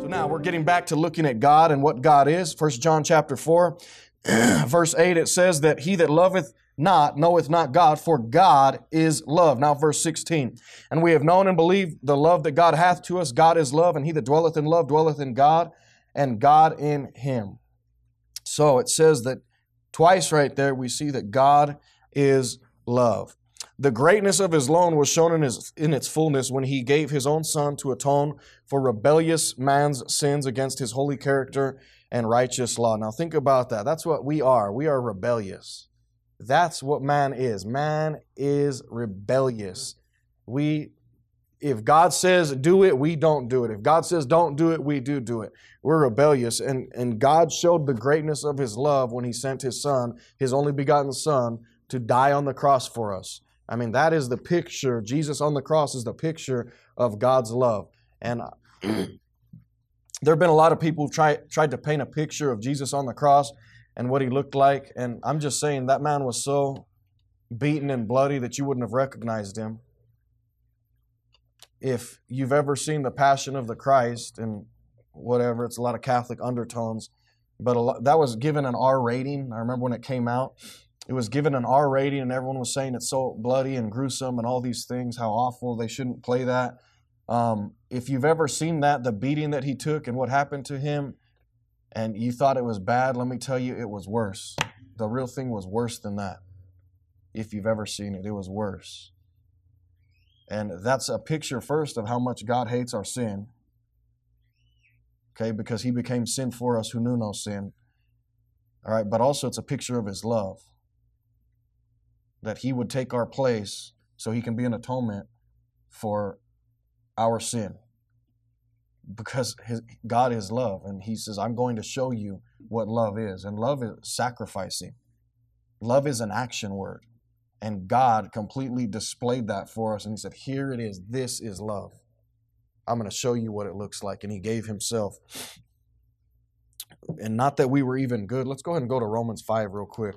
Now we're getting back to looking at God and what God is. 1 John chapter 4, verse 8, it says that he that loveth not knoweth not God, for God is love. Now verse 16, and we have known and believed the love that God hath to us. God is love, and he that dwelleth in love dwelleth in God, and God in him. So it says that twice right there we see that God is love. The greatness of his love was shown in its fullness when he gave his own Son to atone for rebellious man's sins against his holy character and righteous law. Now think about that. That's what we are. We are rebellious. That's what man is. Man is rebellious. If God says do it, we don't do it. If God says don't do it, we do it. We're rebellious. And God showed the greatness of his love when he sent his Son, his only begotten Son, to die on the cross for us. I mean, that is the picture. Jesus on the cross is the picture of God's love. And there have been a lot of people who tried to paint a picture of Jesus on the cross and what he looked like. And I'm just saying that man was so beaten and bloody that you wouldn't have recognized him. If you've ever seen The Passion of the Christ and whatever, it's a lot of Catholic undertones, but that was given an R rating. I remember when it came out. It was given an R rating and everyone was saying it's so bloody and gruesome and all these things, how awful, they shouldn't play that. If you've ever seen that, the beating that he took and what happened to him, and you thought it was bad, let me tell you, it was worse. The real thing was worse than that. If you've ever seen it, it was worse. And that's a picture first of how much God hates our sin. Okay, because he became sin for us who knew no sin. All right, but also it's a picture of his love. That he would take our place so he can be an atonement for our sin. Because God is love. And he says, I'm going to show you what love is. And love is sacrificing. Love is an action word. And God completely displayed that for us. And he said, here it is. This is love. I'm going to show you what it looks like. And he gave himself. And not that we were even good. Let's go ahead and go to Romans 5 real quick.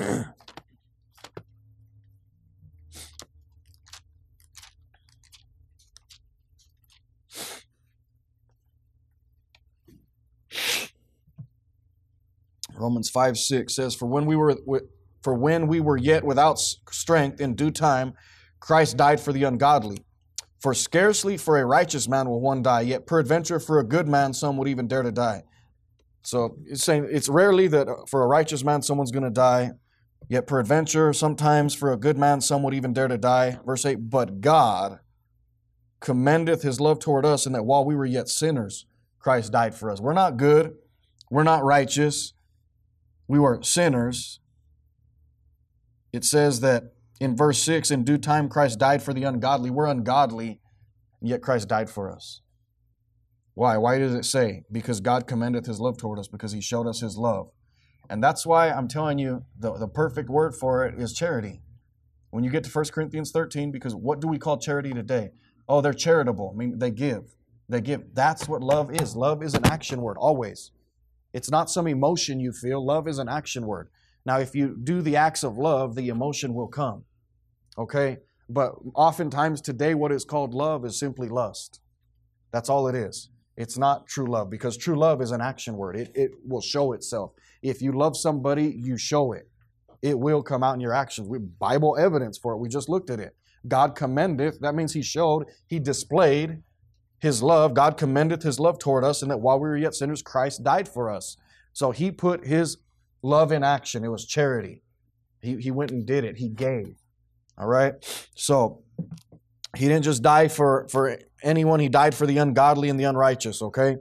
Romans 5:6 says, For when we were yet without strength, in due time, Christ died for the ungodly. For scarcely for a righteous man will one die, yet peradventure for a good man some would even dare to die. So it's saying it's rarely that for a righteous man someone's going to die, yet peradventure sometimes for a good man some would even dare to die. Verse 8, but God commendeth his love toward us, in that while we were yet sinners, Christ died for us. We're not good. We're not righteous. We were sinners. It says that in verse 6, in due time Christ died for the ungodly. We're ungodly, and yet Christ died for us. Why? Why does it say? Because God commendeth his love toward us, because he showed us his love. And that's why I'm telling you the perfect word for it is charity. When you get to 1 Corinthians 13, because what do we call charity today? Oh, they're charitable. I mean, they give. They give. That's what love is. Love is an action word, always. It's not some emotion you feel. Love is an action word. Now, if you do the acts of love, the emotion will come. Okay? But oftentimes today, what is called love is simply lust. That's all it is. It's not true love, because true love is an action word. It will show itself. If you love somebody, you show it. It will come out in your actions. We have Bible evidence for it. We just looked at it. God commendeth. That means he showed, he displayed his love. God commendeth his love toward us, and that while we were yet sinners, Christ died for us. So he put his love in action. It was charity. He went and did it. He gave. All right? So he didn't just die for anyone. He died for the ungodly and the unrighteous, okay?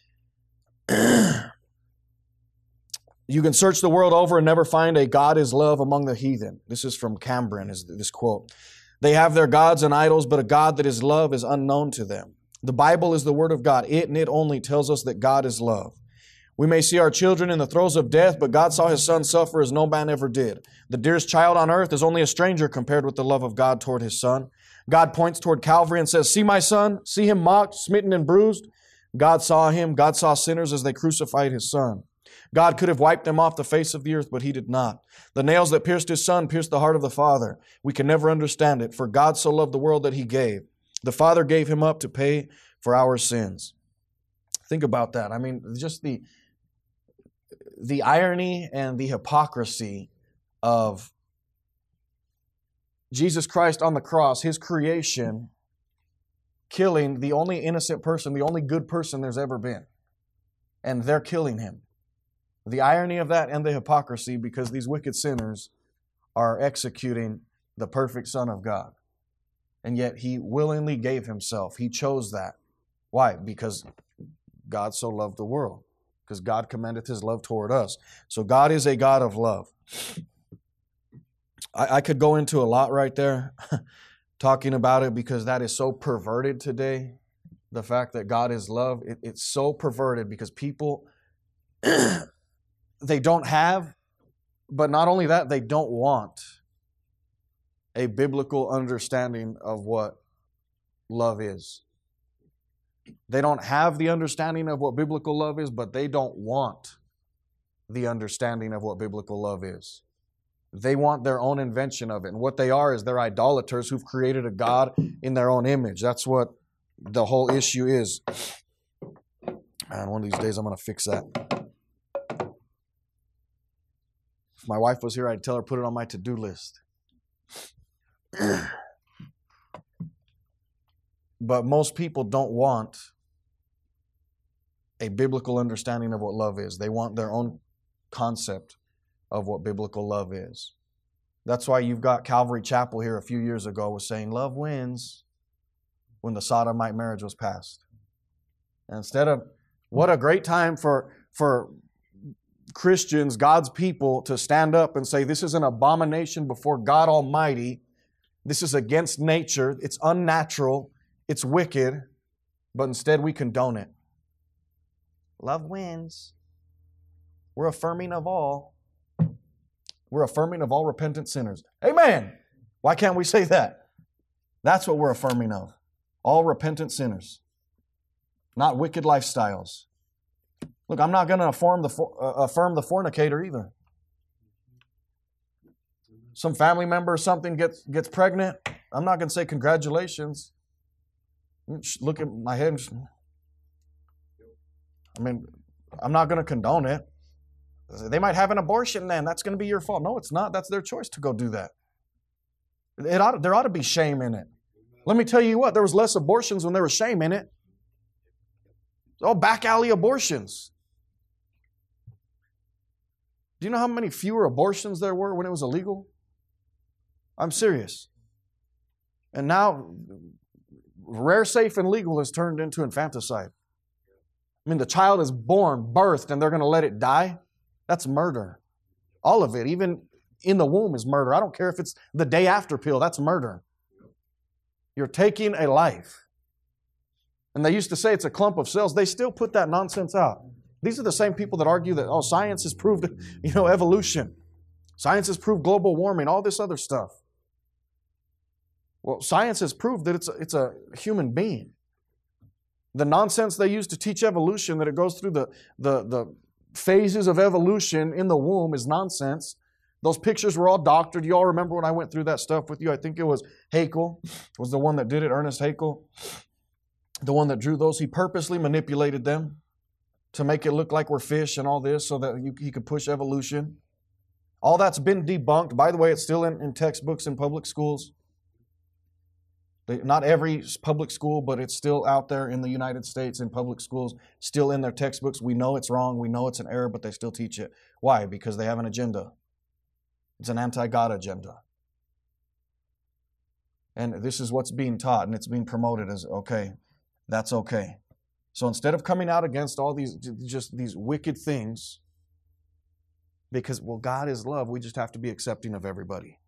You can search the world over and never find a God is love among the heathen. This is from Cambren, is this quote. They have their gods and idols, but a God that is love is unknown to them. The Bible is the Word of God. It and it only tells us that God is love. We may see our children in the throes of death, but God saw his Son suffer as no man ever did. The dearest child on earth is only a stranger compared with the love of God toward his Son. God points toward Calvary and says, see my Son, see him mocked, smitten, and bruised. God saw him. God saw sinners as they crucified his Son. God could have wiped them off the face of the earth, but he did not. The nails that pierced his Son pierced the heart of the Father. We can never understand it, for God so loved the world that he gave. The Father gave him up to pay for our sins. Think about that. I mean, just the irony and the hypocrisy of Jesus Christ on the cross, His creation, killing the only innocent person, the only good person there's ever been. And they're killing Him. The irony of that and the hypocrisy, because these wicked sinners are executing the perfect Son of God. And yet He willingly gave Himself. He chose that. Why? Because God so loved the world. Because God commendeth His love toward us. So God is a God of love. I could go into a lot right there talking about it, because that is so perverted today. The fact that God is love, it's so perverted because people, they don't have, but not only that, they don't want a biblical understanding of what love is. They don't have the understanding of what biblical love is, but they don't want the understanding of what biblical love is. They want their own invention of it. And what they are is they're idolaters who've created a God in their own image. That's what the whole issue is. And one of these days I'm going to fix that. If my wife was here, I'd tell her, put it on my to-do list. But most people don't want a biblical understanding of what love is. They want their own concept of what biblical love is. That's why you've got Calvary Chapel here a few years ago was saying love wins when the sodomite marriage was passed. And instead of, what a great time for Christians, God's people, to stand up and say this is an abomination before God Almighty. This is against nature. It's unnatural. It's wicked. But instead we condone it. Love wins. We're affirming of all. We're affirming of all repentant sinners. Amen. Why can't we say that? That's what we're affirming of. All repentant sinners. Not wicked lifestyles. Look, I'm not going to affirm the fornicator either. Some family member or something gets pregnant. I'm not going to say congratulations. Look at my head. I'm not going to condone it. They might have an abortion then. That's going to be your fault. No, it's not. That's their choice to go do that. There ought to be shame in it. Let me tell you what, there was less abortions when there was shame in it. Oh, back alley abortions. Do you know how many fewer abortions there were when it was illegal? I'm serious. And now, rare, safe, and legal has turned into infanticide. I mean, the child is born, birthed, and they're going to let it die? That's murder. All of it, even in the womb, is murder. I don't care if it's the day after pill, that's murder. You're taking a life. And they used to say it's a clump of cells. They still put that nonsense out. These are the same people that argue that, science has proved, evolution. Science has proved global warming, all this other stuff. Well, science has proved that it's a human being. The nonsense they use to teach evolution, that it goes through the phases of evolution in the womb, is nonsense. Those pictures were all doctored. You all remember when I went through that stuff with you? I think it was Haeckel was the one that did it, Ernest Haeckel. The one that drew those. He purposely manipulated them to make it look like we're fish and all this so that he could push evolution. All that's been debunked. By the way, it's still in textbooks in public schools. Not every public school, but it's still out there in the United States in public schools, still in their textbooks. We know it's wrong. We know it's an error, but they still teach it. Why? Because they have an agenda. It's an anti-God agenda. And this is what's being taught, and it's being promoted as, okay, that's okay. So instead of coming out against all these wicked things, because, God is love, we just have to be accepting of everybody.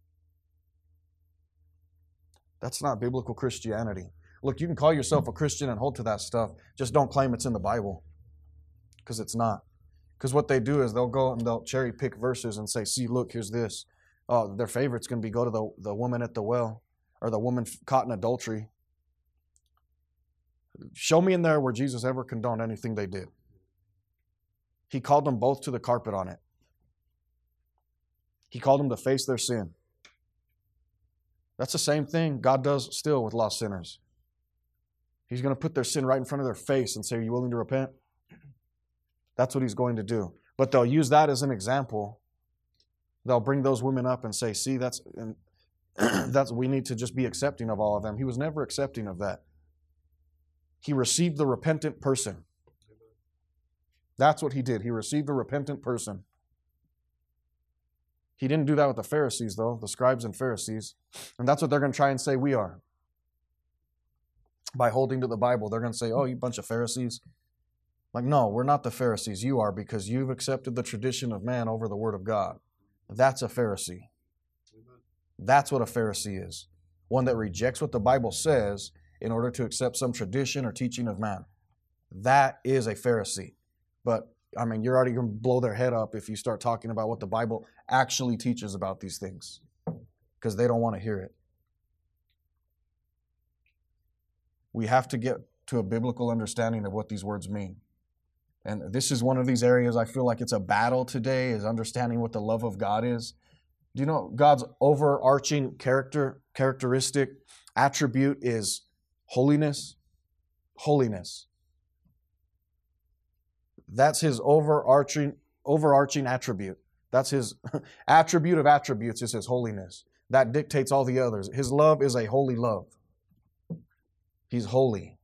That's not biblical Christianity. Look, you can call yourself a Christian and hold to that stuff. Just don't claim it's in the Bible. Because it's not. Because what they do is they'll go and they'll cherry pick verses and say, see, look, here's this. Oh, their favorite's going to be go to the woman at the well, or the woman caught in adultery. Show me in there where Jesus ever condoned anything they did. He called them both to the carpet on it. He called them to face their sin. That's the same thing God does still with lost sinners. He's going to put their sin right in front of their face and say, are you willing to repent? That's what he's going to do. But they'll use that as an example. They'll bring those women up and say, see, that's we need to just be accepting of all of them. He was never accepting of that. He received the repentant person. That's what he did. He received a repentant person. He didn't do that with the Pharisees, though, the scribes and Pharisees. And that's what they're going to try and say we are. By holding to the Bible, they're going to say, oh, you bunch of Pharisees. Like, no, we're not the Pharisees. You are, because you've accepted the tradition of man over the Word of God. That's a Pharisee. That's what a Pharisee is. One that rejects what the Bible says in order to accept some tradition or teaching of man. That is a Pharisee. But, I mean, you're already going to blow their head up if you start talking about what the Bible actually teaches about these things, because they don't want to hear it. We have to get to a biblical understanding of what these words mean. And this is one of these areas I feel like it's a battle today, is understanding what the love of God is. Do you know God's overarching characteristic, attribute is holiness? Holiness. That's his overarching attribute. That's his attribute of attributes is his holiness. That dictates all the others. His love is a holy love. He's holy.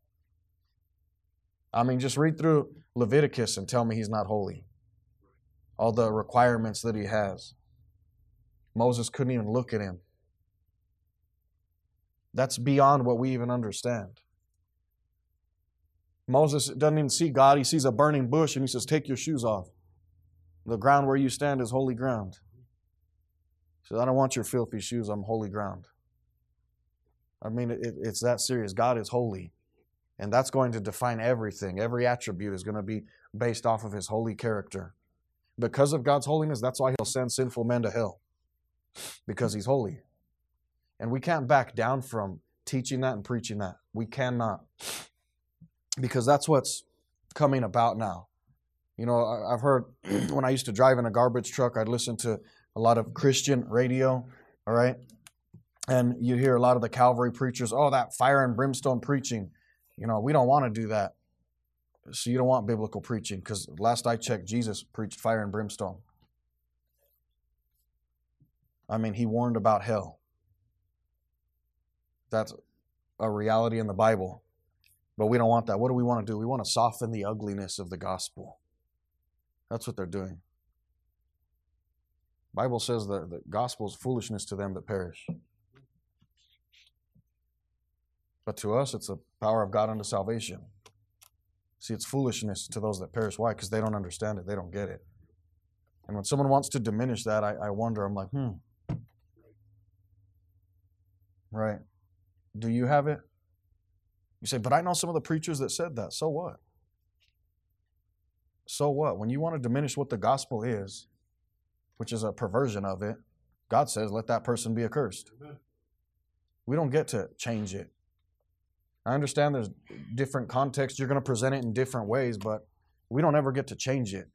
I mean, just read through Leviticus and tell me he's not holy. All the requirements that he has. Moses couldn't even look at him. That's beyond what we even understand. Moses doesn't even see God. He sees a burning bush and he says, take your shoes off. The ground where you stand is holy ground. He says, I don't want your filthy shoes. I'm holy ground. I mean, it's that serious. God is holy. And that's going to define everything. Every attribute is going to be based off of his holy character. Because of God's holiness, that's why he'll send sinful men to hell. Because he's holy. And we can't back down from teaching that and preaching that. We cannot. Because that's what's coming about now. You know, I've heard when I used to drive in a garbage truck, I'd listen to a lot of Christian radio, all right? And you'd hear a lot of the Calvary preachers, oh, that fire and brimstone preaching. You know, we don't want to do that. So you don't want biblical preaching, because last I checked, Jesus preached fire and brimstone. I mean, he warned about hell. That's a reality in the Bible. But we don't want that. What do we want to do? We want to soften the ugliness of the gospel. That's what they're doing. The Bible says that the gospel is foolishness to them that perish. But to us, it's the power of God unto salvation. See, it's foolishness to those that perish. Why? Because they don't understand it. They don't get it. And when someone wants to diminish that, I wonder, I'm like, Right. Do you have it? You say, but I know some of the preachers that said that. So what? So what? When you want to diminish what the gospel is, which is a perversion of it, God says, let that person be accursed. Amen. We don't get to change it. I understand there's different contexts. You're going to present it in different ways, but we don't ever get to change it.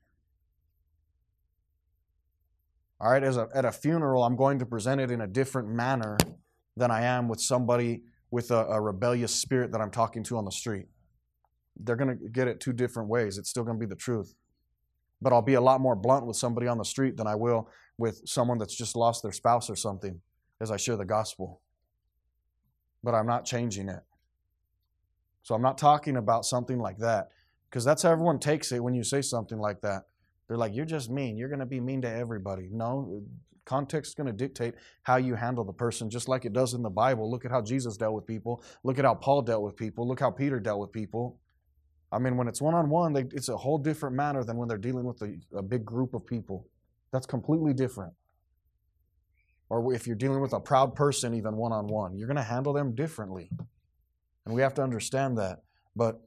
All right, at a funeral, I'm going to present it in a different manner than I am with somebody with a rebellious spirit that I'm talking to on the street. They're going to get it two different ways. It's still going to be the truth. But I'll be a lot more blunt with somebody on the street than I will with someone that's just lost their spouse or something as I share the gospel. But I'm not changing it. So I'm not talking about something like that, because that's how everyone takes it when you say something like that. They're like, you're just mean. You're going to be mean to everybody. No, context is going to dictate how you handle the person, just like it does in the Bible. Look at how Jesus dealt with people. Look at how Paul dealt with people. Look how Peter dealt with people. I mean, when it's one-on-one, it's a whole different manner than when they're dealing with a big group of people. That's completely different. Or if you're dealing with a proud person, even one-on-one, you're going to handle them differently. And we have to understand that. But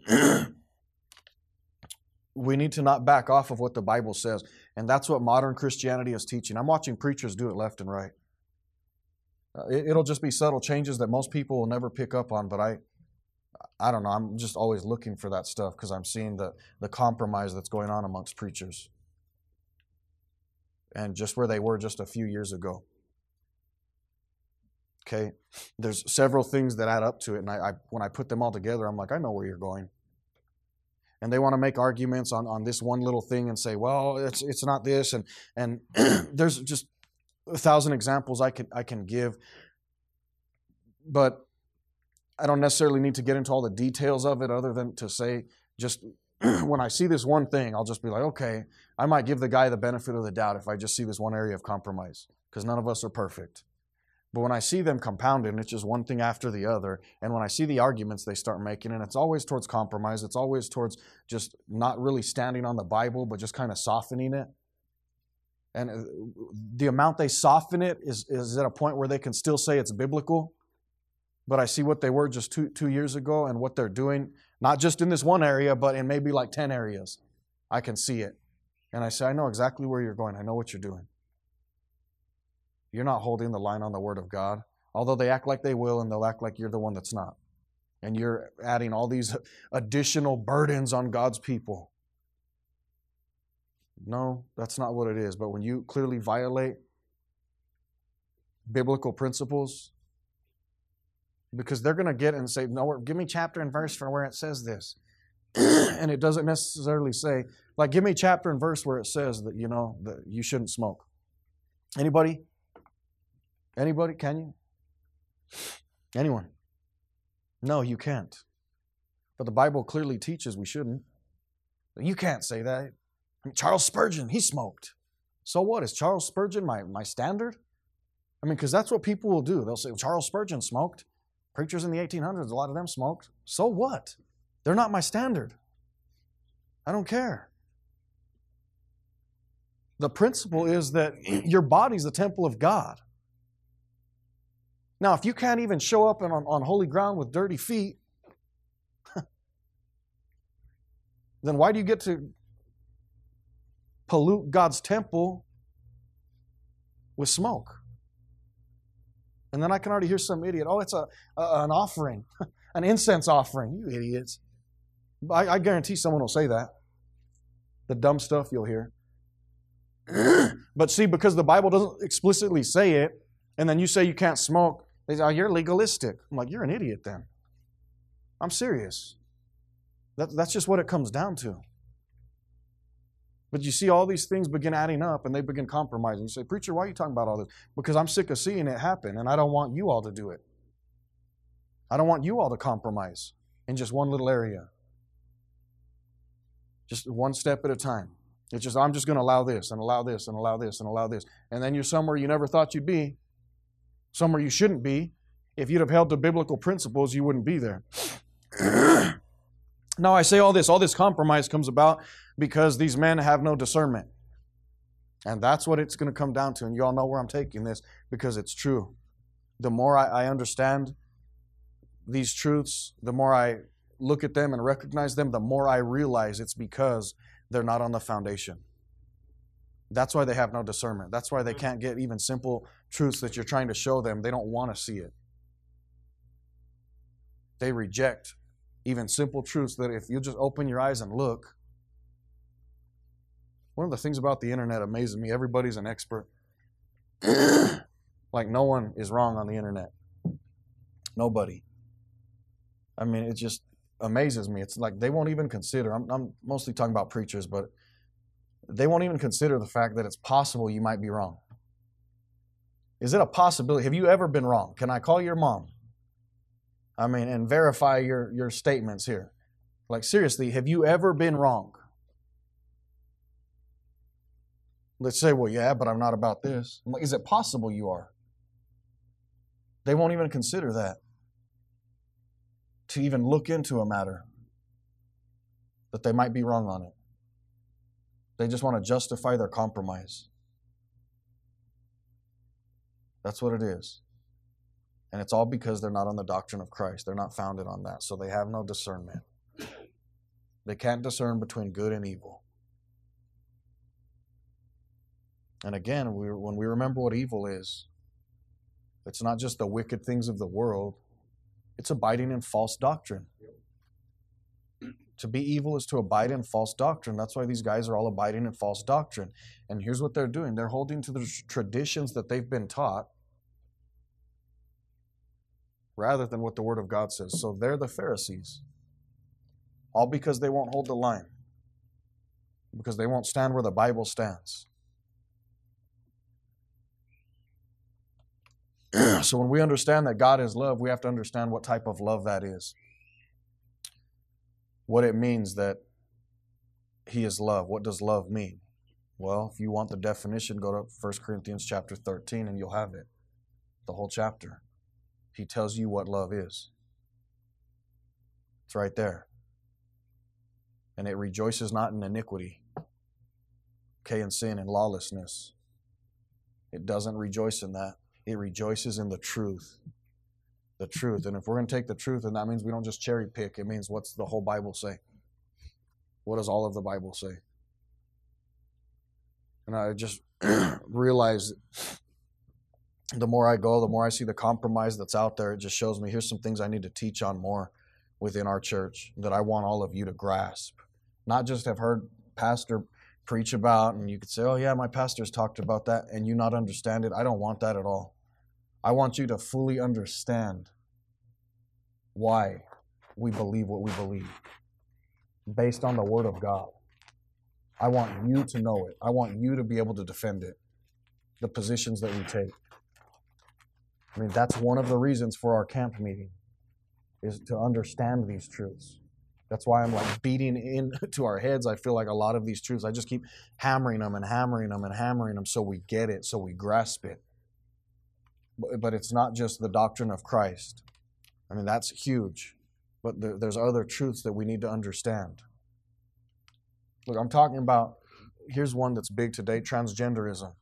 we need to not back off of what the Bible says. And that's what modern Christianity is teaching. I'm watching preachers do it left and right. It'll just be subtle changes that most people will never pick up on, but I don't know. I'm just always looking for that stuff because I'm seeing the compromise that's going on amongst preachers. And just where they were just a few years ago. Okay, there's several things that add up to it, and I when I put them all together, I'm like, I know where you're going. And they want to make arguments on this one little thing and say, well, it's not this, and there's just 1,000 examples I can give, but I don't necessarily need to get into all the details of it, other than to say, just when I see this one thing, I'll just be like, okay, I might give the guy the benefit of the doubt if I just see this one area of compromise, because none of us are perfect. But when I see them compounded, and it's just one thing after the other, and when I see the arguments they start making, and it's always towards compromise, it's always towards just not really standing on the Bible, but just kind of softening it. And the amount they soften it is at a point where they can still say it's biblical. But I see what they were just two years ago and what they're doing, not just in this one area, but in maybe like 10 areas. I can see it. And I say, I know exactly where you're going. I know what you're doing. You're not holding the line on the Word of God, although they act like they will, and they'll act like you're the one that's not. And you're adding all these additional burdens on God's people. No, that's not what it is. But when you clearly violate biblical principles, because they're going to get and say, no, give me chapter and verse for where it says this. And it doesn't necessarily say, like, give me chapter and verse where it says that, that you shouldn't smoke. Anybody? Anybody? Can you? Anyone? No, you can't. But the Bible clearly teaches we shouldn't. You can't say that. I mean, Charles Spurgeon, he smoked. So what? Is Charles Spurgeon my standard? I mean, because that's what people will do. They'll say, Charles Spurgeon smoked. Preachers in the 1800s, a lot of them smoked. So what? They're not my standard. I don't care. The principle is that your body's the temple of God. Now, if you can't even show up on holy ground with dirty feet, then why do you get to pollute God's temple with smoke? And then I can already hear some idiot, oh, it's an offering, an incense offering. You idiots. I guarantee someone will say that. The dumb stuff you'll hear. But see, because the Bible doesn't explicitly say it, and then you say you can't smoke, they say, oh, you're legalistic. I'm like, you're an idiot then. I'm serious. That's just what it comes down to. But you see all these things begin adding up, and they begin compromising. You say, preacher, why are you talking about all this? Because I'm sick of seeing it happen, and I don't want you all to do it. I don't want you all to compromise in just one little area. Just one step at a time. It's just, I'm just going to allow this, and allow this, and allow this, and allow this. And then you're somewhere you never thought you'd be. Somewhere you shouldn't be. If you'd have held to biblical principles, you wouldn't be there. Now, I say all this compromise comes about because these men have no discernment. And that's what it's going to come down to. And you all know where I'm taking this because it's true. The more I understand these truths, the more I look at them and recognize them, the more I realize it's because they're not on the foundation. That's why they have no discernment. That's why they can't get even simple truths that you're trying to show them. They don't want to see it. They reject even simple truths that if you just open your eyes and look. One of the things about the internet amazes me. Everybody's an expert. Like no one is wrong on the internet. Nobody. I mean, it just amazes me. It's like they won't even consider. I'm mostly talking about preachers, but they won't even consider the fact that it's possible you might be wrong. Is it a possibility? Have you ever been wrong? Can I call your mom? I mean, and verify your statements here. Like seriously, have you ever been wrong? Let's say, well, yeah, but I'm not about this. I'm like, is it possible you are? They won't even consider that. To even look into a matter that they might be wrong on it. They just want to justify their compromise. That's what it is. And it's all because they're not on the doctrine of Christ. They're not founded on that. So they have no discernment. They can't discern between good and evil. And again, when we remember what evil is, it's not just the wicked things of the world. It's abiding in false doctrine. To be evil is to abide in false doctrine. That's why these guys are all abiding in false doctrine. And here's what they're doing. They're holding to the traditions that they've been taught. rather than what the Word of God says. So they're the Pharisees. All because they won't hold the line. Because they won't stand where the Bible stands. So when we understand that God is love, we have to understand what type of love that is. What it means that He is love. What does love mean? Well, if you want the definition, go to 1 Corinthians chapter 13 and you'll have it. The whole chapter. He tells you what love is. It's right there. And it rejoices not in iniquity, in sin and lawlessness. It doesn't rejoice in that. It rejoices in the truth. The truth. And if we're going to take the truth, then that means we don't just cherry pick. It means what's the whole Bible say? What does all of the Bible say? And I just realize the more I go, the more I see the compromise that's out there. It just shows me here's some things I need to teach on more within our church that I want all of you to grasp. Not just have heard pastor preach about and you could say, oh yeah, my pastor's talked about that, and you not understand it. I don't want that at all. I want you to fully understand why we believe what we believe based on the Word of God. I want you to know it. I want you to be able to defend it, the positions that we take. I mean, that's one of the reasons for our camp meeting, is to understand these truths. That's why I'm like beating into our heads. I feel like a lot of these truths, I just keep hammering them and hammering them and hammering them so we get it, so we grasp it. But it's not just the doctrine of Christ. I mean, that's huge. But there's other truths that we need to understand. Look, I'm talking about, here's one that's big today, transgenderism.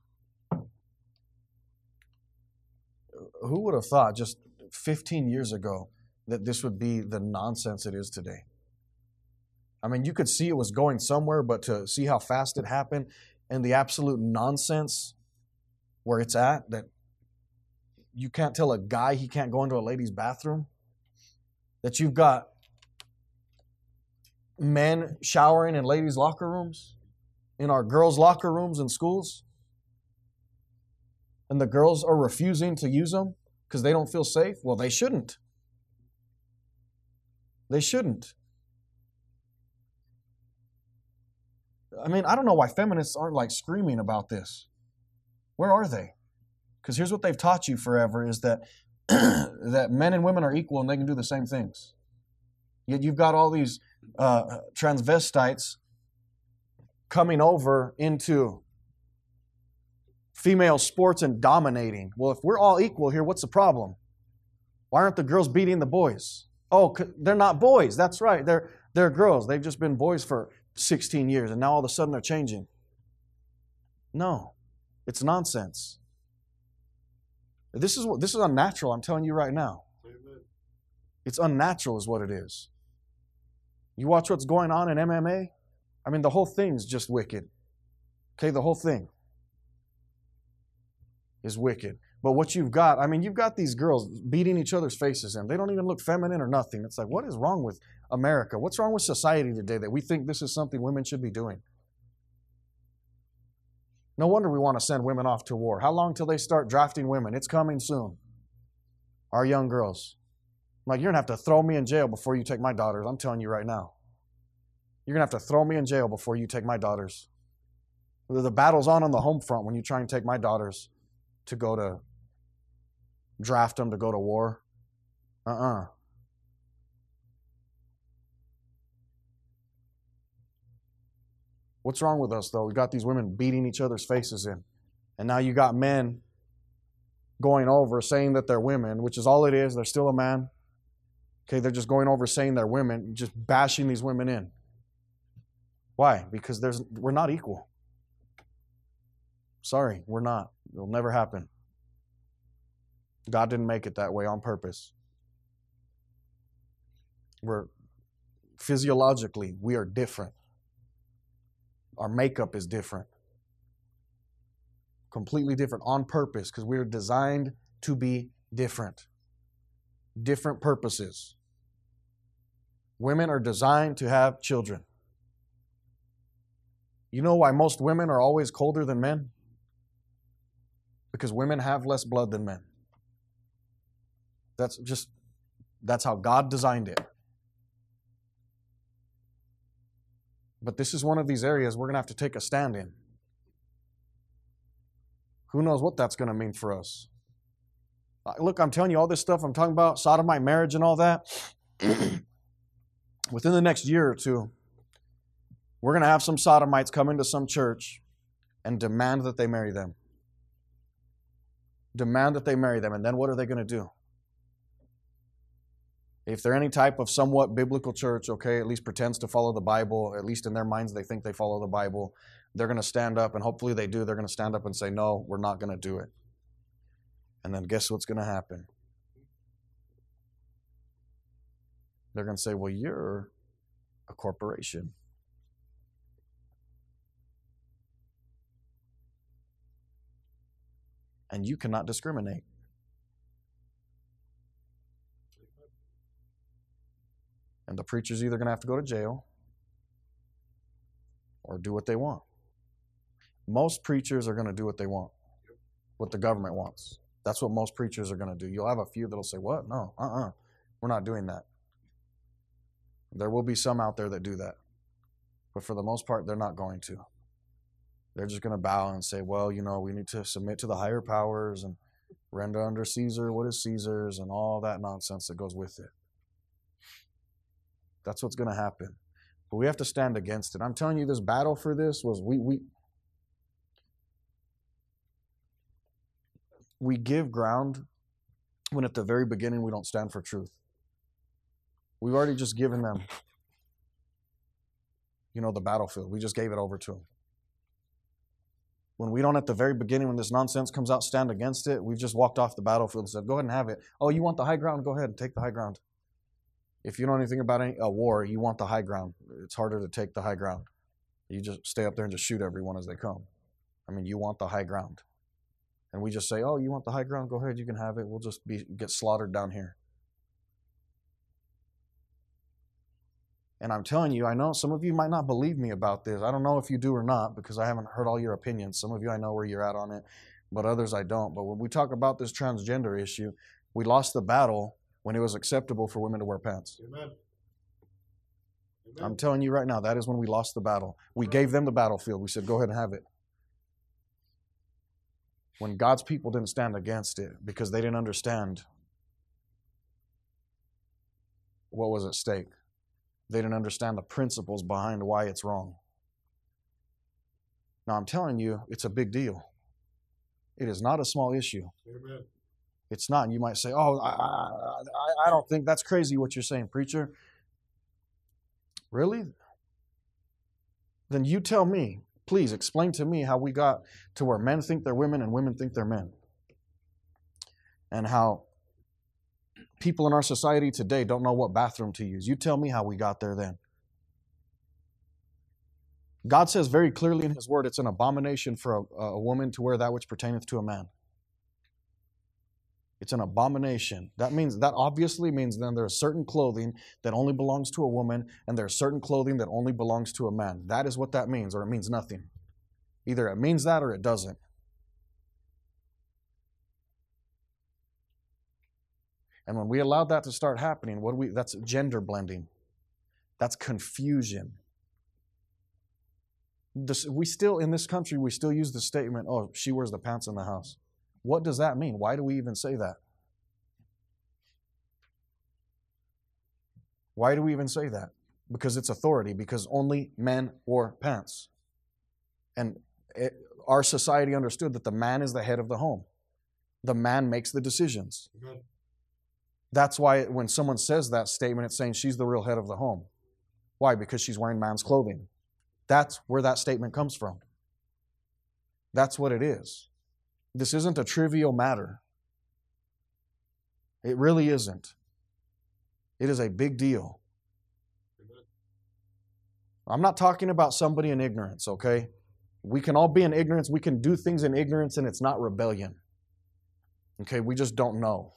Who would have thought just 15 years ago that this would be the nonsense it is today? I mean, you could see it was going somewhere, but to see how fast it happened and the absolute nonsense where it's at, that you can't tell a guy he can't go into a lady's bathroom, that you've got men showering in ladies' locker rooms, in our girls' locker rooms in schools, and the girls are refusing to use them because they don't feel safe. Well, they shouldn't. They shouldn't. I mean, I don't know why feminists aren't like screaming about this. Where are they? Because here's what they've taught you forever is that that men and women are equal and they can do the same things. Yet you've got all these transvestites coming over into female sports and dominating. Well, if we're all equal here, what's the problem? Why aren't the girls beating the boys? Oh, they're not boys. That's right. They're girls. They've just been boys for 16 years and now all of a sudden they're changing. No, it's nonsense. This is unnatural, I'm telling you right now. Amen. It's unnatural is what it is. You watch what's going on in MMA? I mean, the whole thing's just wicked. Okay, the whole thing is wicked. But what you've got, I mean, you've got these girls beating each other's faces in. They don't even look feminine or nothing. It's like, what is wrong with America? What's wrong with society today that we think this is something women should be doing? No wonder we want to send women off to war. How long till they start drafting women? It's coming soon. Our young girls. I'm like, you're going to have to throw me in jail before you take my daughters. I'm telling you right now. You're going to have to throw me in jail before you take my daughters. The battle's on the home front when you try and take my daughters to go to draft them to go to war. What's wrong with us, though? We got these women beating each other's faces in. And now you got men going over saying that they're women, which is all it is. They're still a man. Okay, they're just going over saying they're women, just bashing these women in. Why? Because we're not equal. Sorry, we're not. It'll never happen. God didn't make it that way on purpose. Physiologically, we are different. Our makeup is different. Completely different on purpose because we are designed to be different. Different purposes. Women are designed to have children. You know why most women are always colder than men? Because women have less blood than men. That's just That's how God designed it. But this is one of these areas we're going to have to take a stand in. Who knows what that's going to mean for us? Look, I'm telling you all this stuff I'm talking about, sodomite marriage and all that. Within the next year or two, we're going to have some sodomites come into some church and demand that they marry them. Demand that they marry them. And then what are they going to do? If they're any type of somewhat biblical church, okay, at least pretends to follow the Bible, at least in their minds they think they follow the Bible, they're going to stand up, and hopefully they do, they're going to stand up and say, no, we're not going to do it. And then guess what's going to happen? They're going to say, well, you're a corporation. And you cannot discriminate. And the preacher's either going to have to go to jail or do what they want. Most preachers are going to do what they want, what the government wants. That's what most preachers are going to do. You'll have a few that'll say, what? No, we're not doing that. There will be some out there that do that. But for the most part, they're not going to. They're just going to bow and say, well, we need to submit to the higher powers and render under Caesar what is Caesar's and all that nonsense that goes with it. That's what's going to happen. But we have to stand against it. I'm telling you, this battle for this was we give ground when at the very beginning we don't stand for truth. We've already just given them, the battlefield. We just gave it over to them. When we don't at the very beginning, when this nonsense comes out, stand against it, we've just walked off the battlefield and said, go ahead and have it. Oh, you want the high ground? Go ahead and take the high ground. If you know anything about a war, you want the high ground. It's harder to take the high ground. You just stay up there and just shoot everyone as they come. You want the high ground. And we just say, oh, you want the high ground? Go ahead, you can have it. We'll just get slaughtered down here. And I'm telling you, I know some of you might not believe me about this. I don't know if you do or not, because I haven't heard all your opinions. Some of you, I know where you're at on it, but others I don't. But when we talk about this transgender issue, we lost the battle when it was acceptable for women to wear pants. Amen. Amen. I'm telling you right now, that is when we lost the battle. We gave them the battlefield. We said, go ahead and have it. When God's people didn't stand against it because they didn't understand what was at stake. They didn't understand the principles behind why it's wrong. Now, I'm telling you, it's a big deal. It is not a small issue. Amen. It's not. And you might say, oh, I don't think that's crazy what you're saying, preacher. Really? Then you tell me, please explain to me how we got to where men think they're women and women think they're men. And how people in our society today don't know what bathroom to use. You tell me how we got there then. God says very clearly in His Word, it's an abomination for a woman to wear that which pertaineth to a man. It's an abomination. That obviously means then there's certain clothing that only belongs to a woman, and there's certain clothing that only belongs to a man. That is what that means, or it means nothing. Either it means that or it doesn't. And when we allowed that to start happening, that's gender blending. That's confusion. We still, in this country, we still use the statement, oh, she wears the pants in the house. What does that mean? Why do we even say that? Why do we even say that? Because it's authority, because only men wore pants. And our society understood that the man is the head of the home. The man makes the decisions. Amen. That's why when someone says that statement, it's saying she's the real head of the home. Why? Because she's wearing man's clothing. That's where that statement comes from. That's what it is. This isn't a trivial matter. It really isn't. It is a big deal. I'm not talking about somebody in ignorance, okay? We can all be in ignorance. We can do things in ignorance, and it's not rebellion. Okay, we just don't know.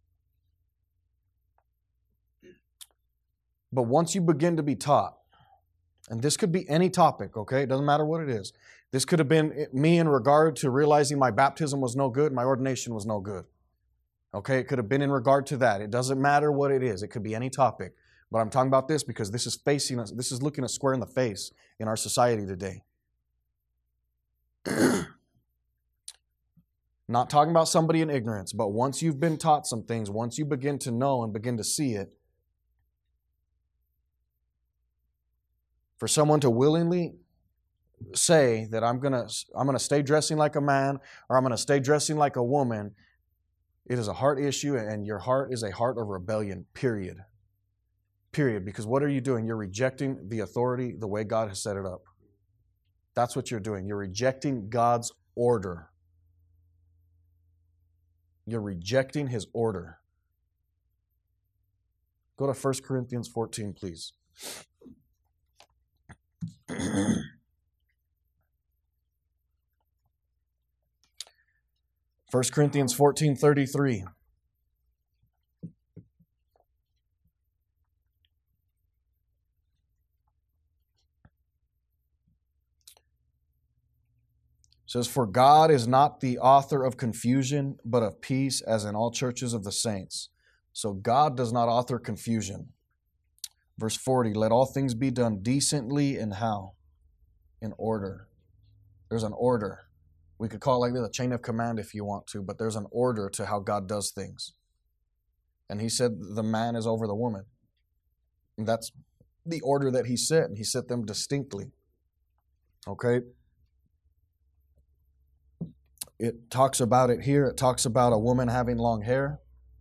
But once you begin to be taught, and this could be any topic, okay? It doesn't matter what it is. This could have been me in regard to realizing my baptism was no good, my ordination was no good. Okay, it could have been in regard to that. It doesn't matter what it is. It could be any topic. But I'm talking about this because this is facing us. This is looking us square in the face in our society today. Not talking about somebody in ignorance, but once you've been taught some things, once you begin to know and begin to see it, for someone to willingly say that I'm gonna stay dressing like a man or I'm gonna stay dressing like a woman, it is a heart issue, and your heart is a heart of rebellion, period. Period. Because what are you doing? You're rejecting the authority the way God has set it up. That's what you're doing. You're rejecting God's order. You're rejecting His order. Go to 1 Corinthians 14, please. 1 Corinthians 14:33. It says, "For God is not the author of confusion, but of peace, as in all churches of the saints." So God does not author confusion. Verse 40, "Let all things be done decently and how? In order." There's an order. We could call it like this, a chain of command if you want to, but there's an order to how God does things. And He said the man is over the woman. And that's the order that He set, and He set them distinctly. Okay? It talks about it here. It talks about a woman having long hair.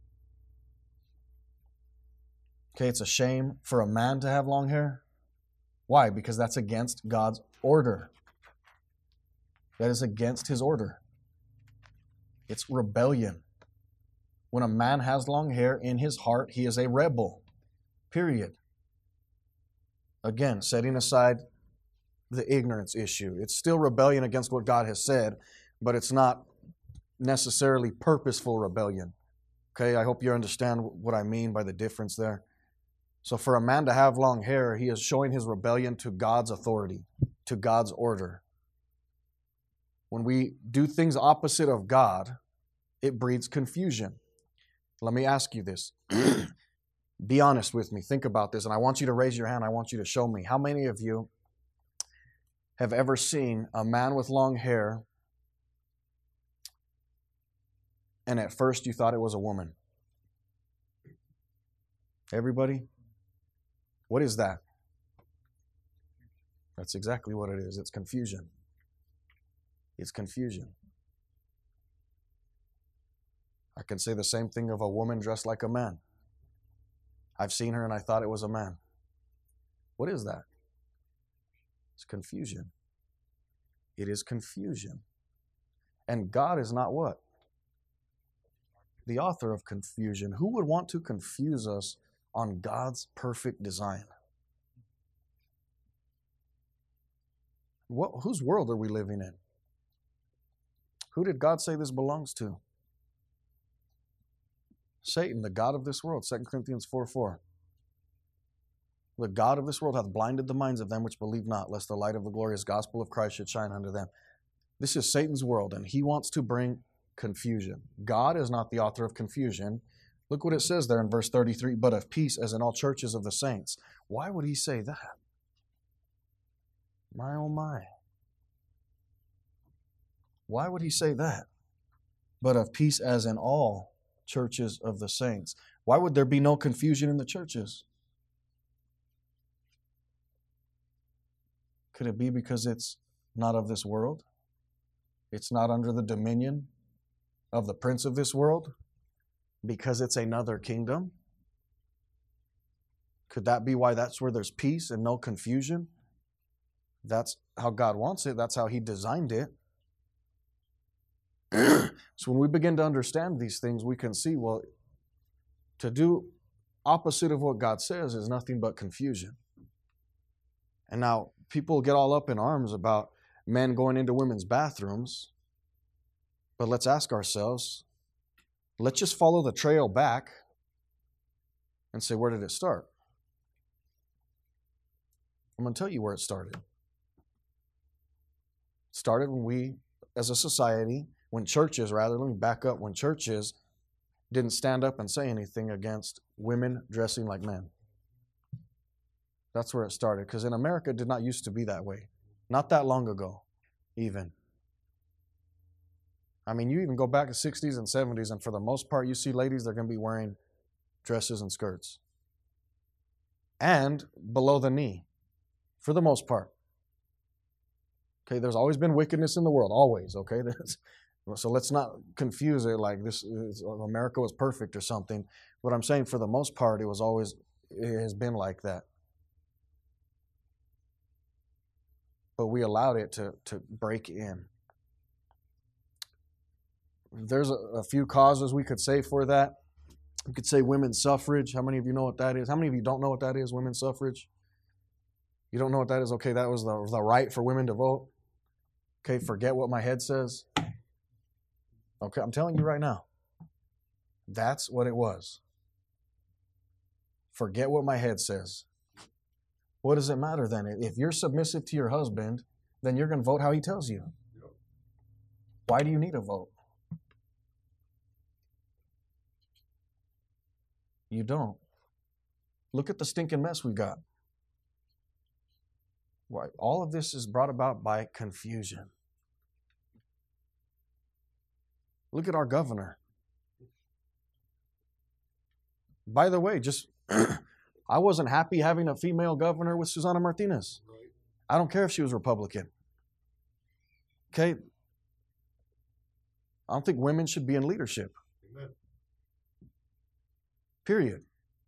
Okay, it's a shame for a man to have long hair. Why? Because that's against God's order. That is against His order. It's rebellion. When a man has long hair in his heart, he is a rebel. Period. Again, setting aside the ignorance issue. It's still rebellion against what God has said, but it's not necessarily purposeful rebellion. Okay, I hope you understand what I mean by the difference there. So for a man to have long hair, he is showing his rebellion to God's authority, to God's order. When we do things opposite of God, it breeds confusion. Let me ask you this. Be honest with me. Think about this. And I want you to raise your hand. I want you to show me. How many of you have ever seen a man with long hair and at first you thought it was a woman? Everybody? What is that? That's exactly what it is. It's confusion. It's confusion. I can say the same thing of a woman dressed like a man. I've seen her and I thought it was a man. What is that? It's confusion. It is confusion. And God is not what? The author of confusion. Who would want to confuse us on God's perfect design? Whose world are we living in? Who did God say this belongs to? Satan, the god of this world. 2 Corinthians 4:4. The god of this world hath blinded the minds of them which believe not, lest the light of the glorious gospel of Christ should shine unto them. This is Satan's world, and he wants to bring confusion. God is not the author of confusion. Look what it says there in verse 33, "But of peace, as in all churches of the saints." Why would he say that? My, oh my. Why would he say that? But of peace, as in all churches of the saints. Why would there be no confusion in the churches? Could it be because it's not of this world? It's not under the dominion of the prince of this world? Because it's another kingdom? Could that be why that's where there's peace and no confusion? That's how God wants it. That's how He designed it. So when we begin to understand these things, we can see, well, to do opposite of what God says is nothing but confusion. And now people get all up in arms about men going into women's bathrooms. But let's ask ourselves, let's just follow the trail back and say, where did it start? I'm going to tell you where it started. It started when we, as a society, when churches, rather, let me back up, when churches didn't stand up and say anything against women dressing like men. That's where it started. Because in America, it did not used to be that way. Not that long ago, even. I mean, you even go back to 60s and 70s, and for the most part, you see ladies, they're going to be wearing dresses and skirts. And below the knee, for the most part. Okay, there's always been wickedness in the world, always, okay? So let's not confuse it like America was perfect or something. What I'm saying, for the most part, it has been like that. But we allowed it to break in. There's a few causes we could say for that. We could say women's suffrage. How many of you know what that is? How many of you don't know what that is, women's suffrage? You don't know what that is? Okay, that was the right for women to vote. Okay, forget what my head says. Okay, I'm telling you right now. That's what it was. Forget what my head says. What does it matter then? If you're submissive to your husband, then you're going to vote how he tells you. Why do you need a vote? You don't. Look at the stinking mess we got. Why? All of this is brought about by confusion. Look at our governor. By the way, just I wasn't happy having a female governor with Susana Martinez. I don't care if she was Republican. Okay? I don't think women should be in leadership. Amen. Period.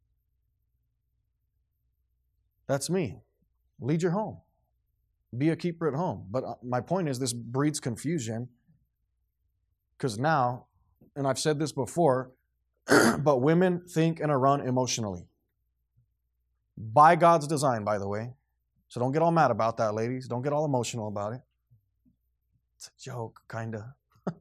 That's me. Lead your home. Be a keeper at home. But my point is, this breeds confusion. Because now, and I've said this before, but women think and are run emotionally. By God's design, by the way. So don't get all mad about that, ladies. Don't get all emotional about it. It's a joke, kind of.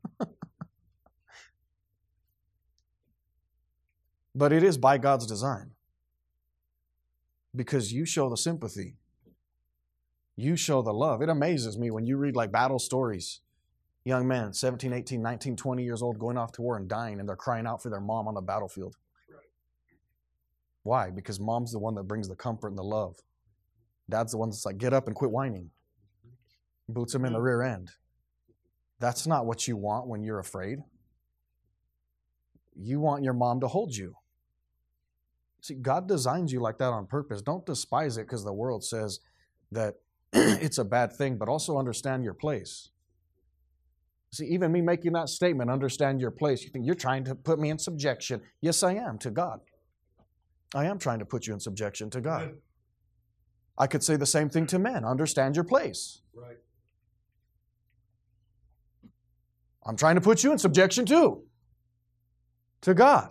But it is by God's design. Because you show the sympathy. You show the love. It amazes me when you read like battle stories. Young men, 17, 18, 19, 20 years old, going off to war and dying, and they're crying out for their mom on the battlefield. Right. Why? Because mom's the one that brings the comfort and the love. Dad's the one that's like, get up and quit whining. Boots him in the rear end. That's not what you want when you're afraid. You want your mom to hold you. See, God designs you like that on purpose. Don't despise it because the world says that it's a bad thing, but also understand your place. See, even me making that statement, understand your place, you think you're trying to put me in subjection. Yes, I am, to God. I am trying to put you in subjection to God. I could say the same thing to men. Understand your place. Right. I'm trying to put you in subjection too. To God.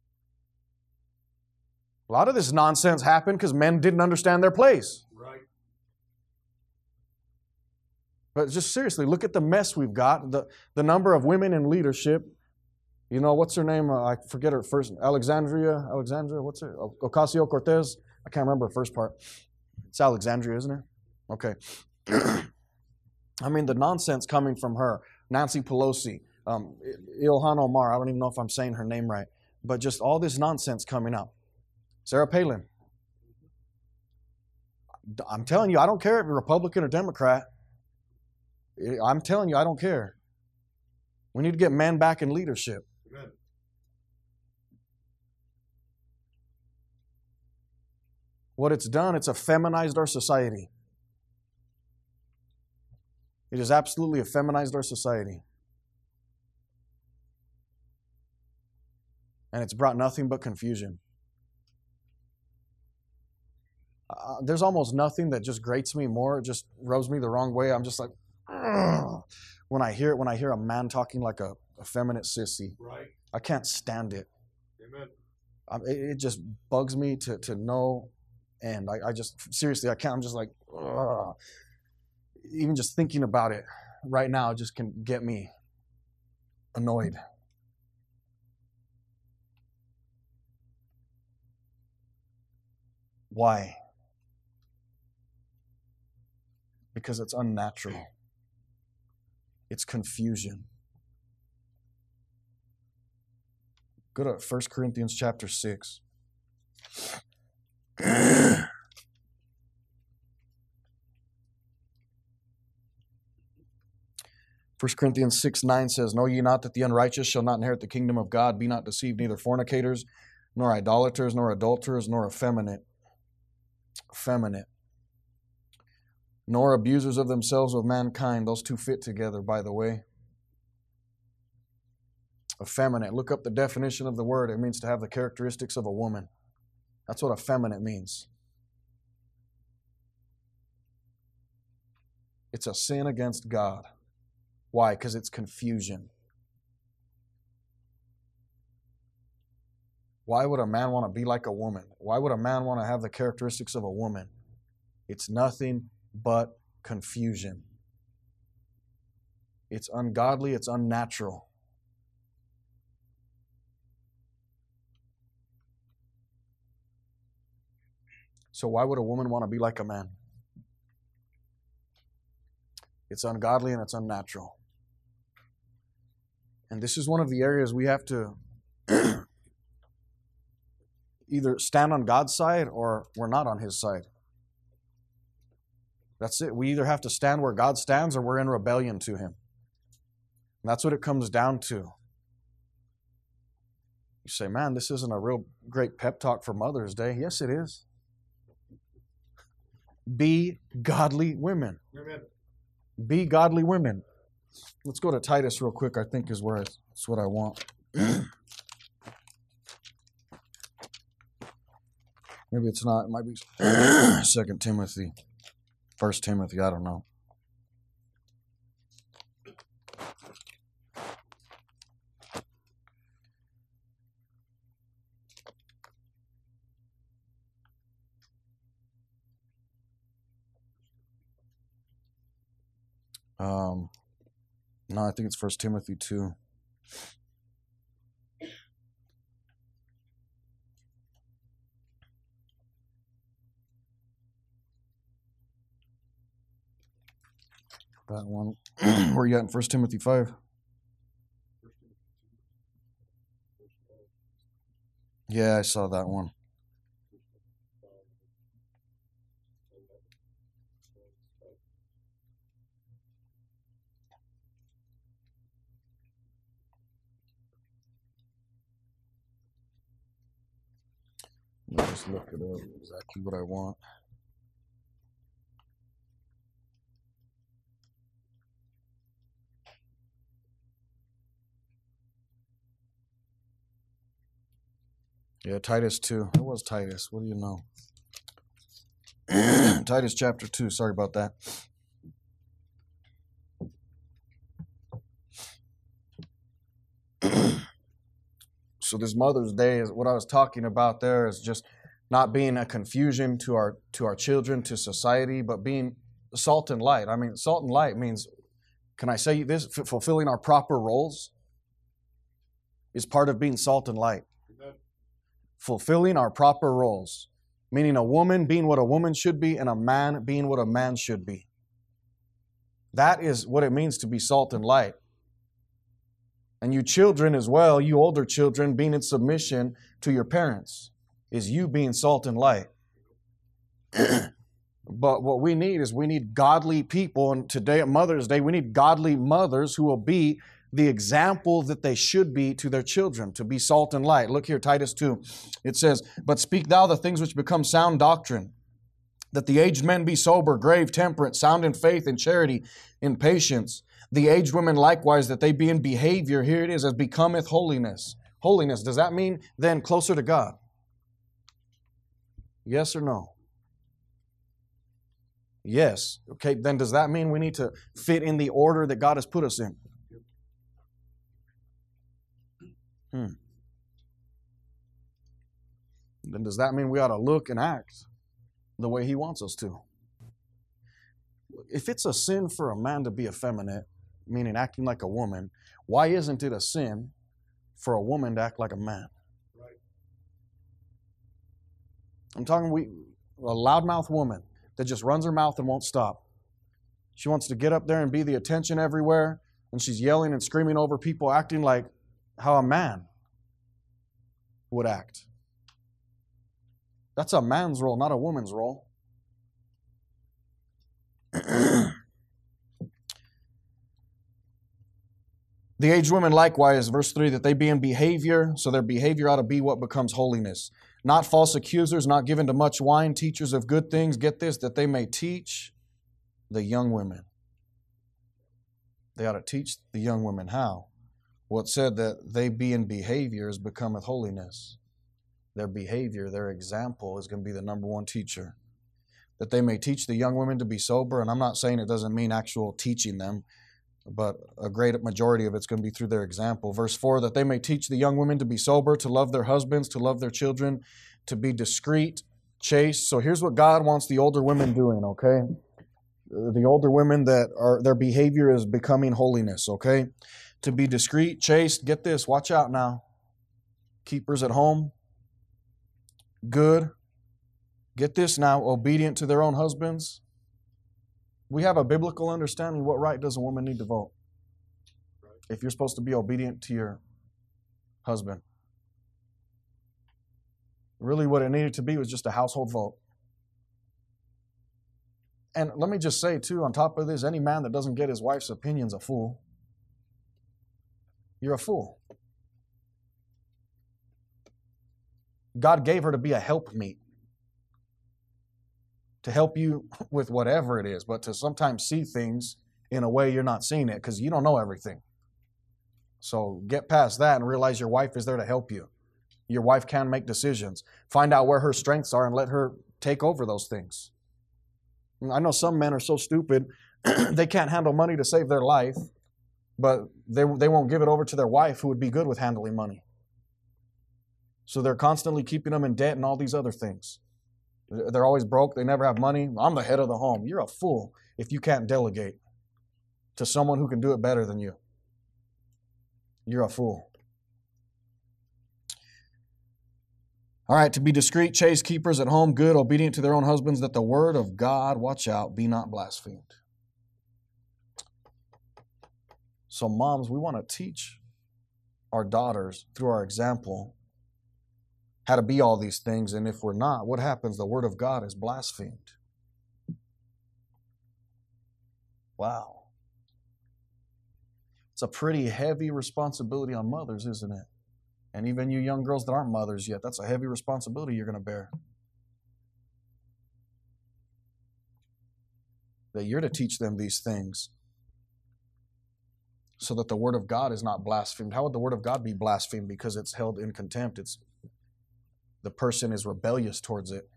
A lot of this nonsense happened because men didn't understand their place. Right. But just seriously, look at the mess we've got. The number of women in leadership. You know, what's her name? I forget her first. Alexandria, what's her? Ocasio-Cortez. I can't remember her first part. It's Alexandria, isn't it? Okay. I mean, the nonsense coming from her. Nancy Pelosi. Ilhan Omar. I don't even know if I'm saying her name right. But just all this nonsense coming out. Sarah Palin. I'm telling you, I don't care if you're Republican or Democrat. I'm telling you, I don't care. We need to get men back in leadership. Amen. What it's done, it's effeminized our society. It has absolutely effeminized our society. And it's brought nothing but confusion. There's almost nothing that just grates me more. It just rubs me the wrong way. I'm just like, ugh. When I hear a man talking like a effeminate sissy. Right. I can't stand it. Amen. It just bugs me to no end. I just, seriously, I can't. I'm just like, ugh. Even just thinking about it right now just can get me annoyed. Why? Because it's unnatural. It's confusion. Go to 1 Corinthians chapter 6. 1 Corinthians 6:9 says, Know ye not that the unrighteous shall not inherit the kingdom of God? Be not deceived, neither fornicators, nor idolaters, nor adulterers, nor effeminate, nor abusers of themselves with mankind. Those two fit together, by the way. Effeminate. Look up the definition of the word. It means to have the characteristics of a woman. That's what effeminate means. It's a sin against God. Why? Because it's confusion. Why would a man want to be like a woman? Why would a man want to have the characteristics of a woman? It's nothing but confusion. It's ungodly, it's unnatural. So why would a woman want to be like a man? It's ungodly and it's unnatural. And this is one of the areas we have to either stand on God's side or we're not on His side. That's it. We either have to stand where God stands or we're in rebellion to Him. And that's what it comes down to. You say, man, this isn't a real great pep talk for Mother's Day. Yes, it is. Be godly women. Amen. Be godly women. Let's go to Titus real quick. I think is where it's what I want. Maybe it's not. It might be 2 Timothy. 1 Timothy. I don't know. No, I think it's 1 Timothy 2. That one. Where are you at in 1 Timothy 5? Yeah, I saw that one. Let me just look it up. Exactly what I want. Yeah, Titus 2. It was Titus. What do you know? Titus chapter 2. Sorry about that. So this Mother's Day is what I was talking about there is just not being a confusion to our children, to society, but being salt and light. I mean, salt and light means, can I say this? Fulfilling our proper roles is part of being salt and light. Amen. Fulfilling our proper roles, meaning a woman being what a woman should be and a man being what a man should be. That is what it means to be salt and light. And you children as well, you older children, being in submission to your parents, is you being salt and light. But what we need is we need godly people. And today at Mother's Day, we need godly mothers who will be the example that they should be to their children, to be salt and light. Look here, Titus 2. It says, But speak thou the things which become sound doctrine, that the aged men be sober, grave, temperate, sound in faith, in charity, in patience. The aged women likewise, that they be in behavior, here it is, as becometh holiness. Holiness, does that mean then closer to God? Yes or no? Yes. Okay, then does that mean we need to fit in the order that God has put us in? Then does that mean we ought to look and act the way He wants us to? If it's a sin for a man to be effeminate, meaning acting like a woman, why isn't it a sin for a woman to act like a man? Right. I'm talking a loudmouth woman that just runs her mouth and won't stop. She wants to get up there and be the attention everywhere, and she's yelling and screaming over people, acting like how a man would act. That's a man's role, not a woman's role. The aged women likewise, verse 3, that they be in behavior, so their behavior ought to be what becomes holiness. Not false accusers, not given to much wine, teachers of good things. Get this, that they may teach the young women. They ought to teach the young women how. Well, it said that they be in behaviors becometh holiness. Their behavior, their example is going to be the number one teacher. That they may teach the young women to be sober, and I'm not saying it doesn't mean actual teaching them, but a great majority of it's going to be through their example. Verse 4, that they may teach the young women to be sober, to love their husbands, to love their children, to be discreet, chaste. So here's what God wants the older women doing, okay? The older women that are, their behavior is becoming holiness, okay? To be discreet, chaste, get this, watch out now. Keepers at home, good. Get this now, obedient to their own husbands. We have a biblical understanding. What right does a woman need to vote? If you're supposed to be obedient to your husband. Really what it needed to be was just a household vote. And let me just say too, on top of this, any man that doesn't get his wife's opinion's a fool. You're a fool. God gave her to be a helpmeet. To help you with whatever it is, but to sometimes see things in a way you're not seeing it because you don't know everything. So get past that and realize your wife is there to help you. Your wife can make decisions. Find out where her strengths are and let her take over those things. I know some men are so stupid, they can't handle money to save their life, but they won't give it over to their wife who would be good with handling money. So they're constantly keeping them in debt and all these other things. They're always broke. They never have money. I'm the head of the home. You're a fool if you can't delegate to someone who can do it better than you. You're a fool. All right, to be discreet, chaste, keepers at home, good, obedient to their own husbands, that the word of God, watch out, be not blasphemed. So moms, we want to teach our daughters through our example how to be all these things, and if we're not, what happens? The word of God is blasphemed. Wow. It's a pretty heavy responsibility on mothers, isn't it? And even you young girls that aren't mothers yet, that's a heavy responsibility you're going to bear. That you're to teach them these things so that the word of God is not blasphemed. How would the word of God be blasphemed? Because it's held in contempt. The person is rebellious towards it.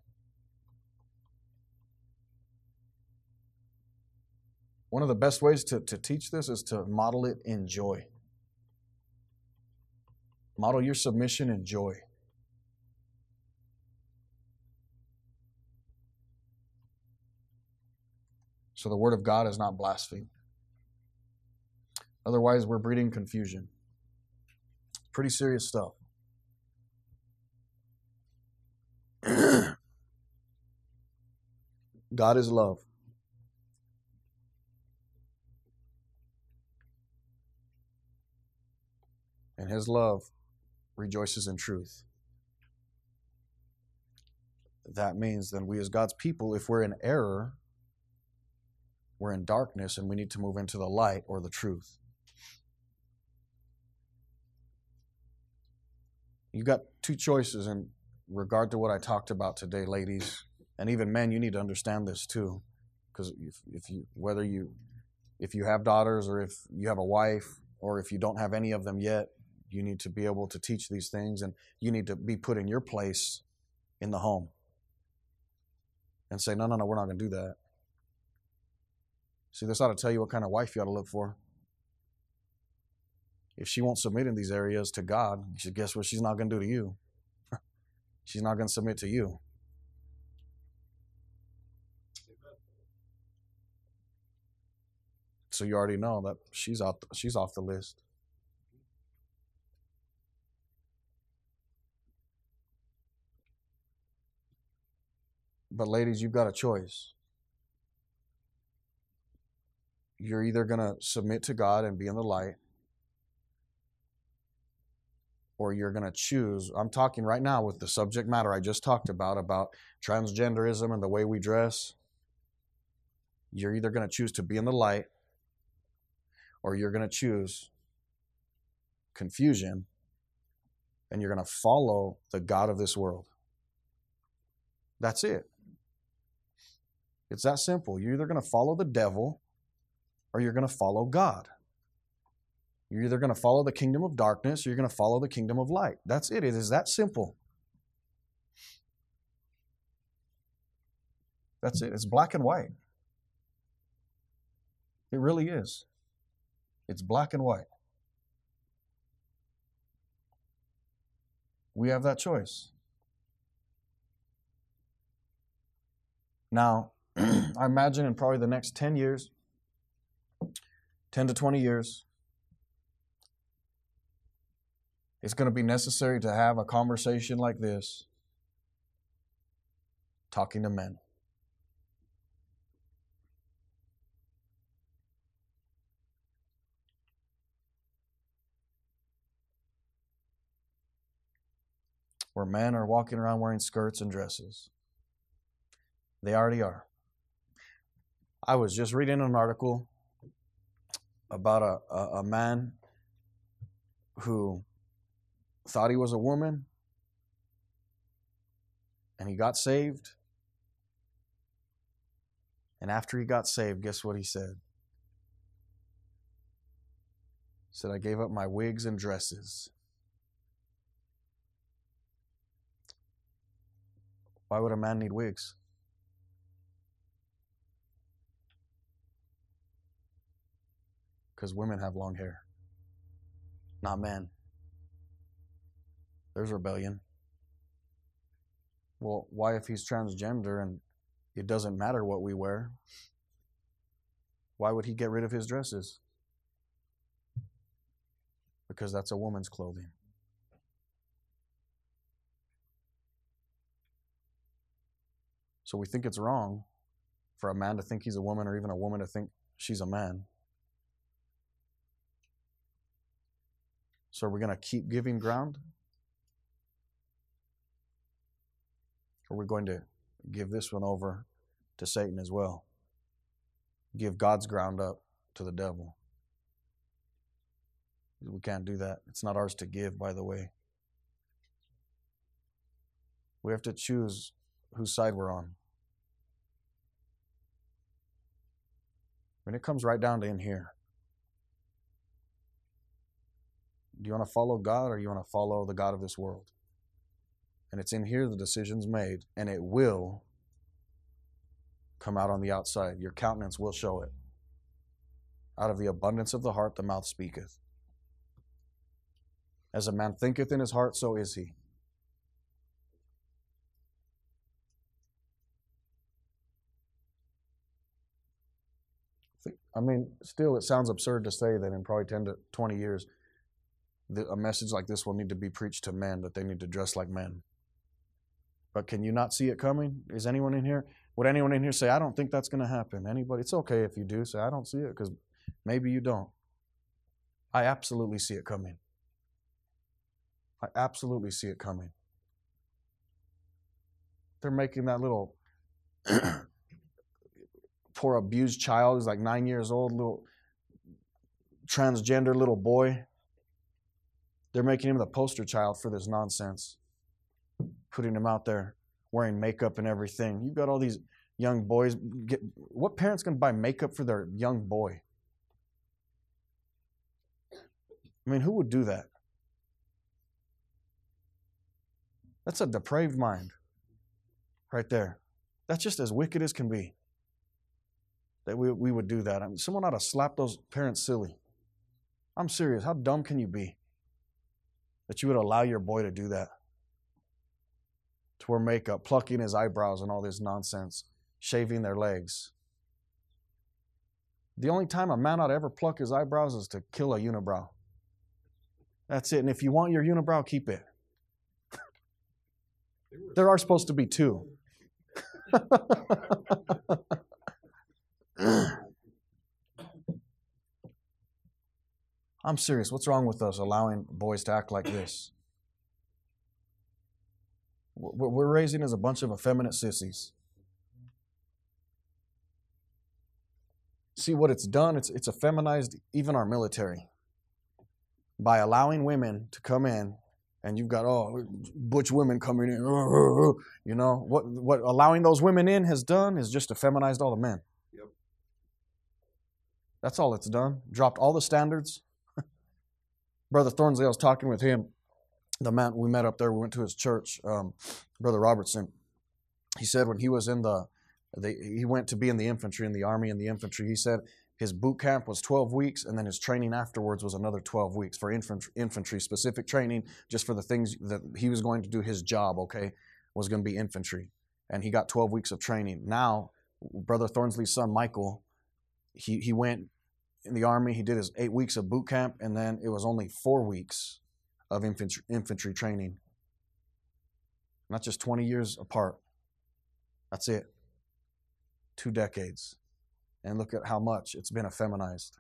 One of the best ways to teach this is to model it in joy. Model your submission in joy. So the word of God is not blasphemed. Otherwise, we're breeding confusion. Pretty serious stuff. God is love. And His love rejoices in truth. That means then we as God's people, if we're in error, we're in darkness and we need to move into the light or the truth. You've got two choices in regard to what I talked about today, ladies. And even men, you need to understand this too. Because if you have daughters or if you have a wife or if you don't have any of them yet, you need to be able to teach these things and you need to be put in your place in the home. And say, no, we're not going to do that. See, this ought to tell you what kind of wife you ought to look for. If she won't submit in these areas to God, guess what she's not going to do to you? She's not going to submit to you. So you already know that she's off the list. But ladies, you've got a choice. You're either going to submit to God and be in the light, or you're going to choose. I'm talking right now with the subject matter I just talked about transgenderism and the way we dress. You're either going to choose to be in the light, or you're going to choose confusion, and you're going to follow the god of this world. That's it. It's that simple. You're either going to follow the devil, or you're going to follow God. You're either going to follow the kingdom of darkness, or you're going to follow the kingdom of light. That's it. It is that simple. That's it. It's black and white. It really is. It's black and white. We have that choice. Now, I imagine in probably the next 10 years, 10 to 20 years, it's going to be necessary to have a conversation like this, talking to men. Where men are walking around wearing skirts and dresses. They already are. I was just reading an article about a man who thought he was a woman, and he got saved. And after he got saved, guess what he said? He said, I gave up my wigs and dresses. Why would a man need wigs? Because women have long hair, not men. There's rebellion. Well, why if he's transgender and it doesn't matter what we wear? Why would he get rid of his dresses? Because that's a woman's clothing. So we think it's wrong for a man to think he's a woman, or even a woman to think she's a man. So are we going to keep giving ground? Or are we going to give this one over to Satan as well? Give God's ground up to the devil. We can't do that. It's not ours to give, by the way. We have to choose whose side we're on. When it comes right down to in here, do you want to follow God, or do you want to follow the god of this world? And it's in here the decision's made, and it will come out on the outside. Your countenance will show it. Out of the abundance of the heart, the mouth speaketh. As a man thinketh in his heart, so is he. I mean, still, it sounds absurd to say that in probably 10 to 20 years, a message like this will need to be preached to men, that they need to dress like men. But can you not see it coming? Is anyone in here? Would anyone in here say, I don't think that's going to happen? Anybody? It's okay if you do say, I don't see it, because maybe you don't. I absolutely see it coming. I absolutely see it coming. They're making that little poor abused child who's like 9 years old, little transgender little boy. They're making him the poster child for this nonsense. Putting him out there wearing makeup and everything. You've got all these young boys. What parent's going to buy makeup for their young boy? I mean, who would do that? That's a depraved mind right there. That's just as wicked as can be, that we would do that. I mean, someone ought to slap those parents silly. I'm serious. How dumb can you be that you would allow your boy to do that? To wear makeup, plucking his eyebrows and all this nonsense, shaving their legs. The only time a man ought to ever pluck his eyebrows is to kill a unibrow. That's it. And if you want your unibrow, keep it. There are supposed to be two. I'm serious. What's wrong with us allowing boys to act like this? What we're raising is a bunch of effeminate sissies. See what it's done? It's effeminized even our military. By allowing women to come in, and you've got, butch women coming in. You know, what allowing those women in has done is just effeminized all the men. Yep. That's all it's done. Dropped all the standards. Brother Thornsley, I was talking with him, the man we met up there, we went to his church, Brother Robertson. He said when he was in he went to be in the infantry, in the army, in the infantry, he said his boot camp was 12 weeks, and then his training afterwards was another 12 weeks for infantry specific training, just for the things that he was going to do. His job, was going to be infantry. And he got 12 weeks of training. Now, Brother Thornsley's son, Michael, he went in the army, he did his 8 weeks of boot camp, and then it was only 4 weeks of infantry training. Not just 20 years apart. That's it. 2 decades. And look at how much it's been effeminized.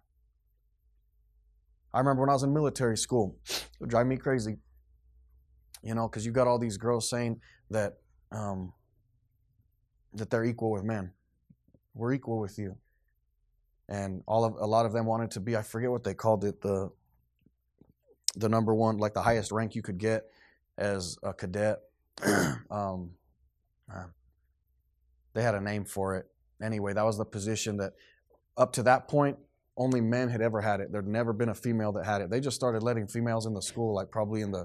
I remember when I was in military school, it would drive me crazy. You know, because you got all these girls saying that that they're equal with men. We're equal with you. And a lot of them wanted to be, I forget what they called it, the number one, like the highest rank you could get as a cadet. They had a name for it. Anyway, that was the position that up to that point, only men had ever had it. There'd never been a female that had it. They just started letting females in the school, like probably in the,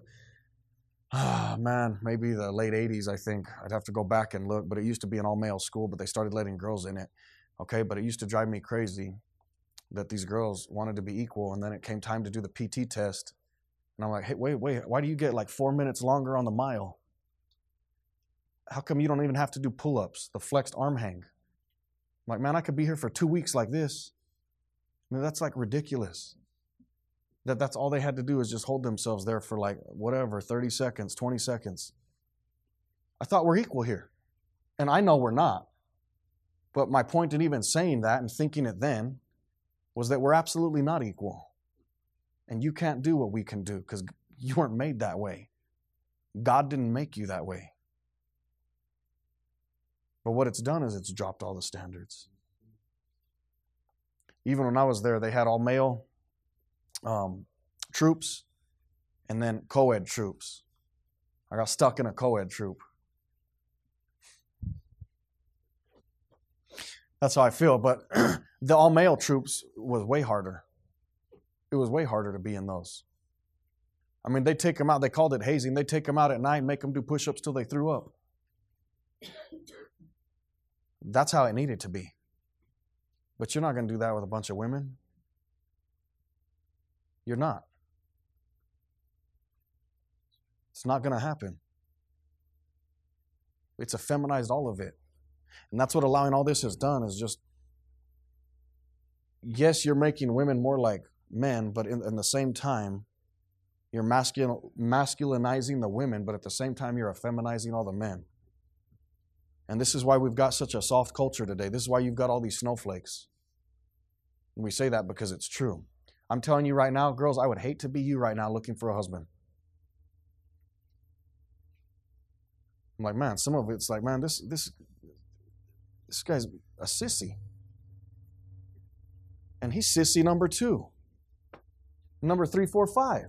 maybe the late 80s, I think. I'd have to go back and look, but it used to be an all-male school, but they started letting girls in it. Okay, but it used to drive me crazy that these girls wanted to be equal, and then it came time to do the PT test. And I'm like, hey, wait, why do you get like 4 minutes longer on the mile? How come you don't even have to do pull-ups, the flexed arm hang? I'm like, man, I could be here for 2 weeks like this. I mean, that's like ridiculous. That's all they had to do is just hold themselves there for like, 30 seconds, 20 seconds. I thought we're equal here. And I know we're not. But my point in even saying that and thinking it then was that we're absolutely not equal. And you can't do what we can do because you weren't made that way. God didn't make you that way. But what it's done is it's dropped all the standards. Even when I was there, they had all male troops and then co-ed troops. I got stuck in a co-ed troop. That's how I feel. But the all-male troops was way harder. It was way harder to be in those. I mean, they take them out. They called it hazing. They take them out at night and make them do push-ups till they threw up. That's how it needed to be. But you're not going to do that with a bunch of women. You're not. It's not going to happen. It's effeminized all of it. And that's what allowing all this has done is just, yes, you're making women more like men, but in the same time, you're masculinizing the women, but at the same time, you're effeminizing all the men. And this is why we've got such a soft culture today. This is why you've got all these snowflakes. And we say that because it's true. I'm telling you right now, girls, I would hate to be you right now looking for a husband. I'm like, man, some of it's like, man, this guy's a sissy. And he's sissy number 2. Number 3, 4, 5.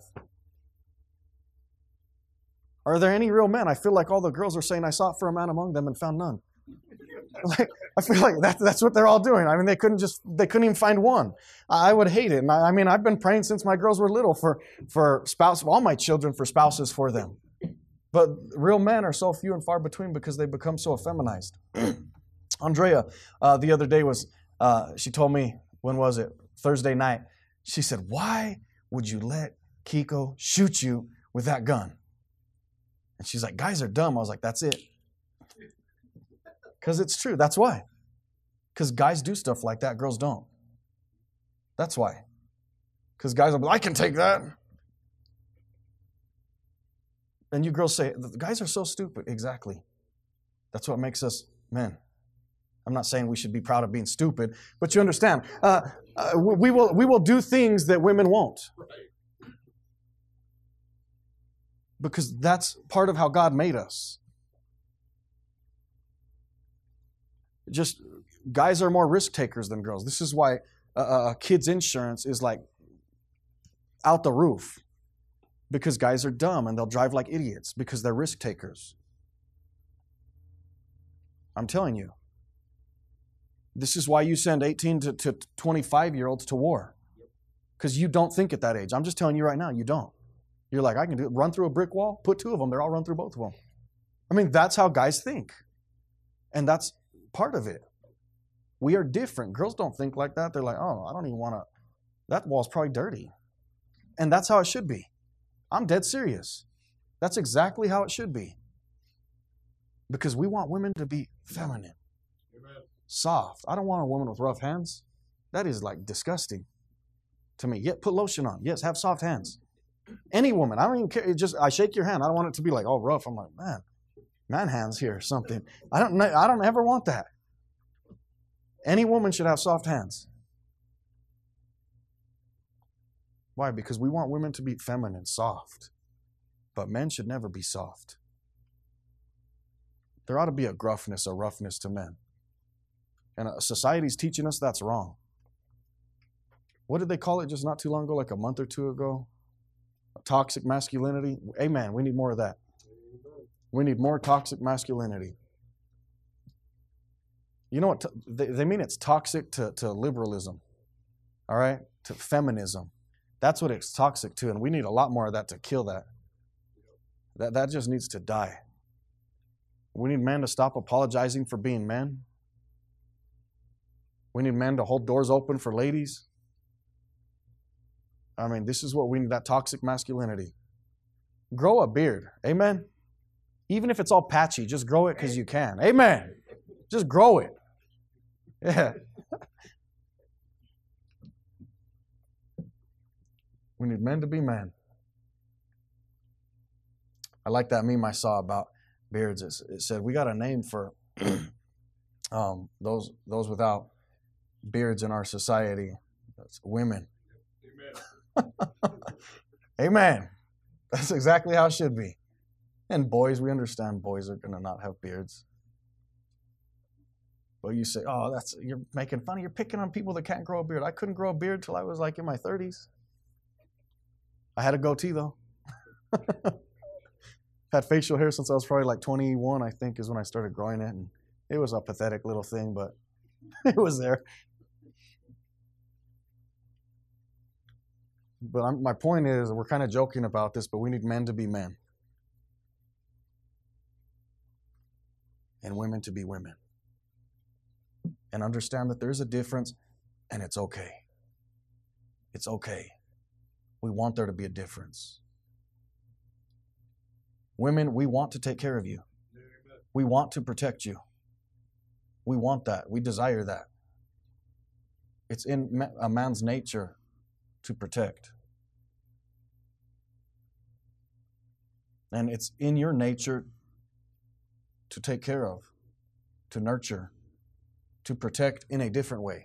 Are there any real men? I feel like all the girls are saying, I sought for a man among them and found none. I feel like that's what they're all doing. I mean, they couldn't even find one. I would hate it. And I mean, I've been praying since my girls were little for spouse, all my children for spouses for them. But real men are so few and far between because they become so effeminized. Andrea, the other day she told me, when was it? Thursday night. She said, why would you let Kiko shoot you with that gun? And she's like, guys are dumb. I was like, that's it. Because it's true. That's why. Because guys do stuff like that. Girls don't. That's why. Because guys will be like, I can take that. And you girls say, the guys are so stupid. Exactly. That's what makes us men. I'm not saying we should be proud of being stupid, but you understand. We will do things that women won't. Because that's part of how God made us. Just guys are more risk takers than girls. This is why kids' insurance is like out the roof. Because guys are dumb and they'll drive like idiots because they're risk takers. I'm telling you. This is why you send 18 to 25-year-olds to war. Because you don't think at that age. I'm just telling you right now, you don't. You're like, I can do it. Run through a brick wall, put 2 of them, they'll all run through both of them. I mean, that's how guys think. And that's part of it. We are different. Girls don't think like that. They're like, oh, I don't even want to. That wall's probably dirty. And that's how it should be. I'm dead serious. That's exactly how it should be. Because we want women to be feminine, soft. I don't want a woman with rough hands. That is like disgusting to me. Yet put lotion on. Yes, have soft hands. Any woman. I don't even care. I shake your hand. I don't want it to be like all rough. I'm like, man hands here or something. I don't ever want that. Any woman should have soft hands. Why? Because we want women to be feminine, soft. But men should never be soft. There ought to be a gruffness, a roughness to men. And society's teaching us that's wrong. What did they call it just not too long ago, like a month or 2 ago? Toxic masculinity. Amen. We need more of that. We need more toxic masculinity. You know what? They mean it's toxic to liberalism. All right? To feminism. That's what it's toxic to, and we need a lot more of that to kill that. That just needs to die. We need men to stop apologizing for being men. We need men to hold doors open for ladies. I mean, this is what we need, that toxic masculinity. Grow a beard. Amen? Even if it's all patchy, just grow it because you can. Amen? Just grow it. Yeah. We need men to be men. I like that meme I saw about beards. It said, we got a name for those without beards in our society. That's women. Amen. Amen. That's exactly how it should be. And boys, we understand boys are going to not have beards. But you say, oh, you're making fun of, you're picking on people that can't grow a beard. I couldn't grow a beard till I was like in my 30s. I had a goatee though. Had facial hair since I was probably like 21, I think, is when I started growing it. And it was a pathetic little thing, but it was there. But my point is, we're kind of joking about this, but we need men to be men. And women to be women. And understand that there's a difference, and it's okay. It's okay. We want there to be a difference. Women, we want to take care of you. We want to protect you. We want that. We desire that. It's in a man's nature to protect. And it's in your nature to take care of, to nurture, to protect in a different way.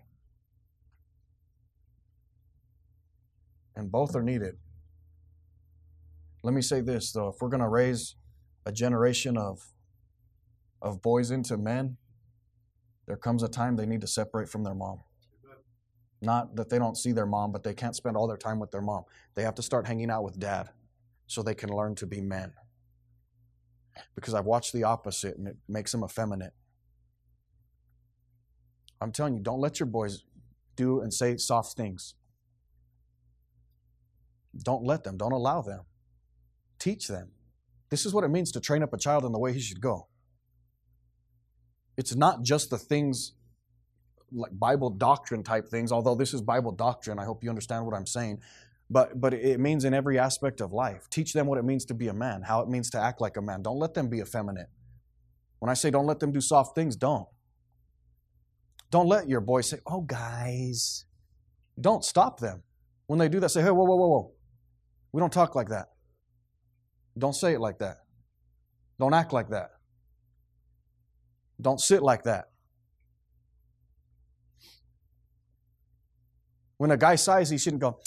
And both are needed. Let me say this, though. If we're going to raise a generation of boys into men, there comes a time they need to separate from their mom. Not that they don't see their mom, but they can't spend all their time with their mom. They have to start hanging out with dad so they can learn to be men. Because I've watched the opposite, and it makes them effeminate. I'm telling you, don't let your boys do and say soft things. Don't let them. Don't allow them. Teach them. This is what it means to train up a child in the way he should go. It's not just the things like Bible doctrine type things, although this is Bible doctrine. I hope you understand what I'm saying. But it means in every aspect of life. Teach them what it means to be a man, how it means to act like a man. Don't let them be effeminate. When I say don't let them do soft things, don't. Don't let your boys say, oh, guys. Don't stop them. When they do that, say, hey, whoa, whoa, whoa, whoa. We don't talk like that. Don't say it like that. Don't act like that. Don't sit like that. When a guy sighs, he shouldn't go.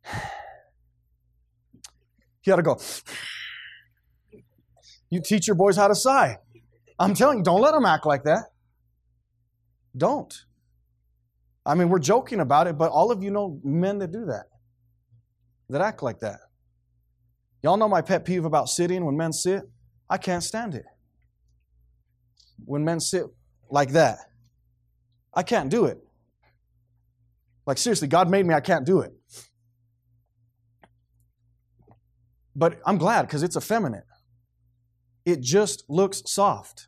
He ought to go. You teach your boys how to sigh. I'm telling you, don't let them act like that. Don't. I mean, we're joking about it, but all of you know men that do that act like that. Y'all know my pet peeve about sitting when men sit? I can't stand it. When men sit like that, I can't do it. Like seriously, God made me, I can't do it. But I'm glad because it's effeminate. It just looks soft.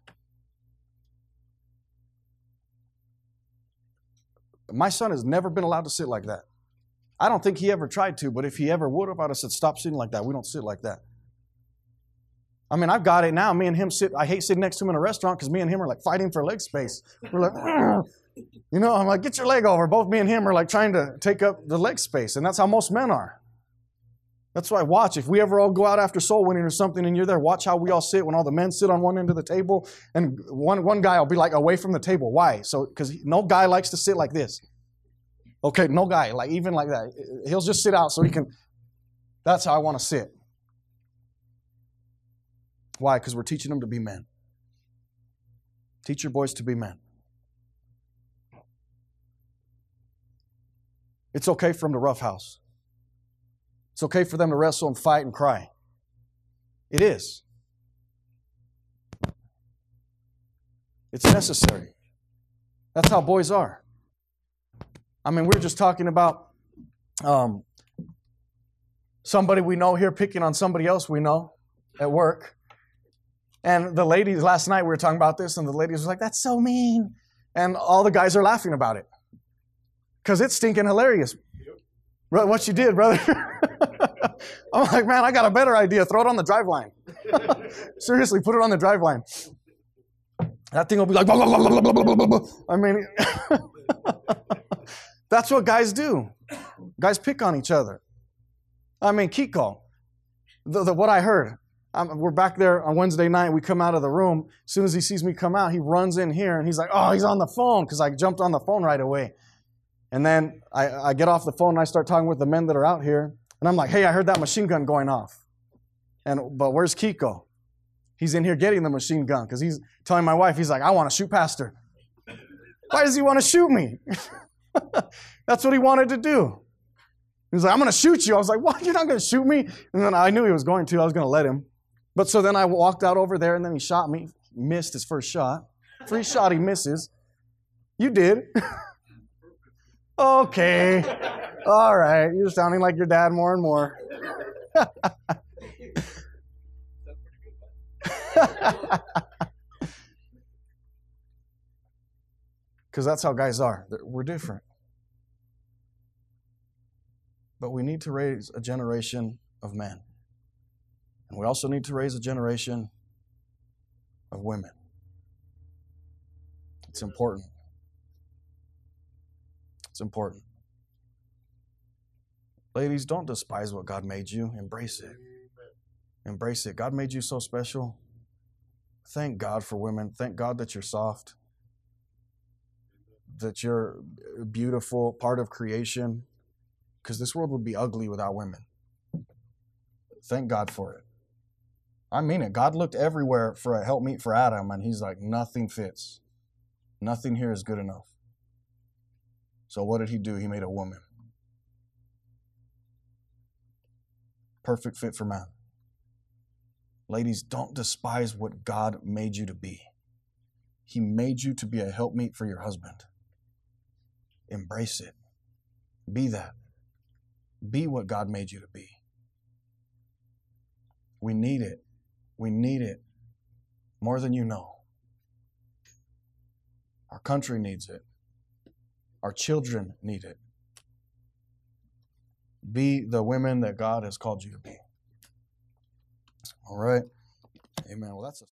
My son has never been allowed to sit like that. I don't think he ever tried to, but if he ever would have, I'd have said, stop sitting like that. We don't sit like that. I mean, I've got it now. Me and him sit. I hate sitting next to him in a restaurant because me and him are like fighting for leg space. We're like, you know, I'm like, get your leg over. Both me and him are like trying to take up the leg space. And that's how most men are. That's why I watch. If we ever all go out after soul winning or something and you're there, watch how we all sit when all the men sit on one end of the table and one guy will be like away from the table. Why? So, because no guy likes to sit like this. Okay, no guy, like even like that. He'll just sit out so he can. That's how I want to sit. Why? Because we're teaching them to be men. Teach your boys to be men. It's okay for them to roughhouse. It's okay for them to wrestle and fight and cry. It is. It's necessary. That's how boys are. I mean, we were just talking about somebody we know here picking on somebody else we know at work. And the ladies, last night we were talking about this, and the ladies were like, that's so mean. And all the guys are laughing about it. Because it's stinking hilarious. What you did, brother. I'm like, man, I got a better idea. Throw it on the driveline. Seriously, put it on the driveline. That thing will be like, blah, blah, blah, blah, blah, blah, blah, blah. I mean, that's what guys do. Guys pick on each other. I mean, Kiko, what I heard, we're back there on Wednesday night. We come out of the room. As soon as he sees me come out, he runs in here, and he's like, oh, he's on the phone, because I jumped on the phone right away. And then I get off the phone, and I start talking with the men that are out here. And I'm like, hey, I heard that machine gun going off. But where's Kiko? He's in here getting the machine gun because he's telling my wife, he's like, I want to shoot Pastor. Why does he want to shoot me? That's what he wanted to do. He was like, I'm going to shoot you. I was like, what? You're not going to shoot me? And then I knew he was going to. I was going to let him. But so then I walked out over there, and then he shot me. Missed his first shot. Free shot, he misses. You did. Okay. All right. You're sounding like your dad more and more. Because that's how guys are. We're different. But we need to raise a generation of men. And we also need to raise a generation of women. It's important. It's important. Ladies, don't despise what God made you. Embrace it. Embrace it. God made you so special. Thank God for women. Thank God that you're soft. That you're a beautiful part of creation. Because this world would be ugly without women. Thank God for it. I mean it. God looked everywhere for a helpmeet for Adam, and he's like, nothing fits. Nothing here is good enough. So what did he do? He made a woman. Perfect fit for man. Ladies, don't despise what God made you to be. He made you to be a helpmeet for your husband. Embrace it. Be that. Be what God made you to be. We need it. We need it more than you know. Our country needs it. Our children need it. Be the women that God has called you to be. All right. Amen. Well, that's a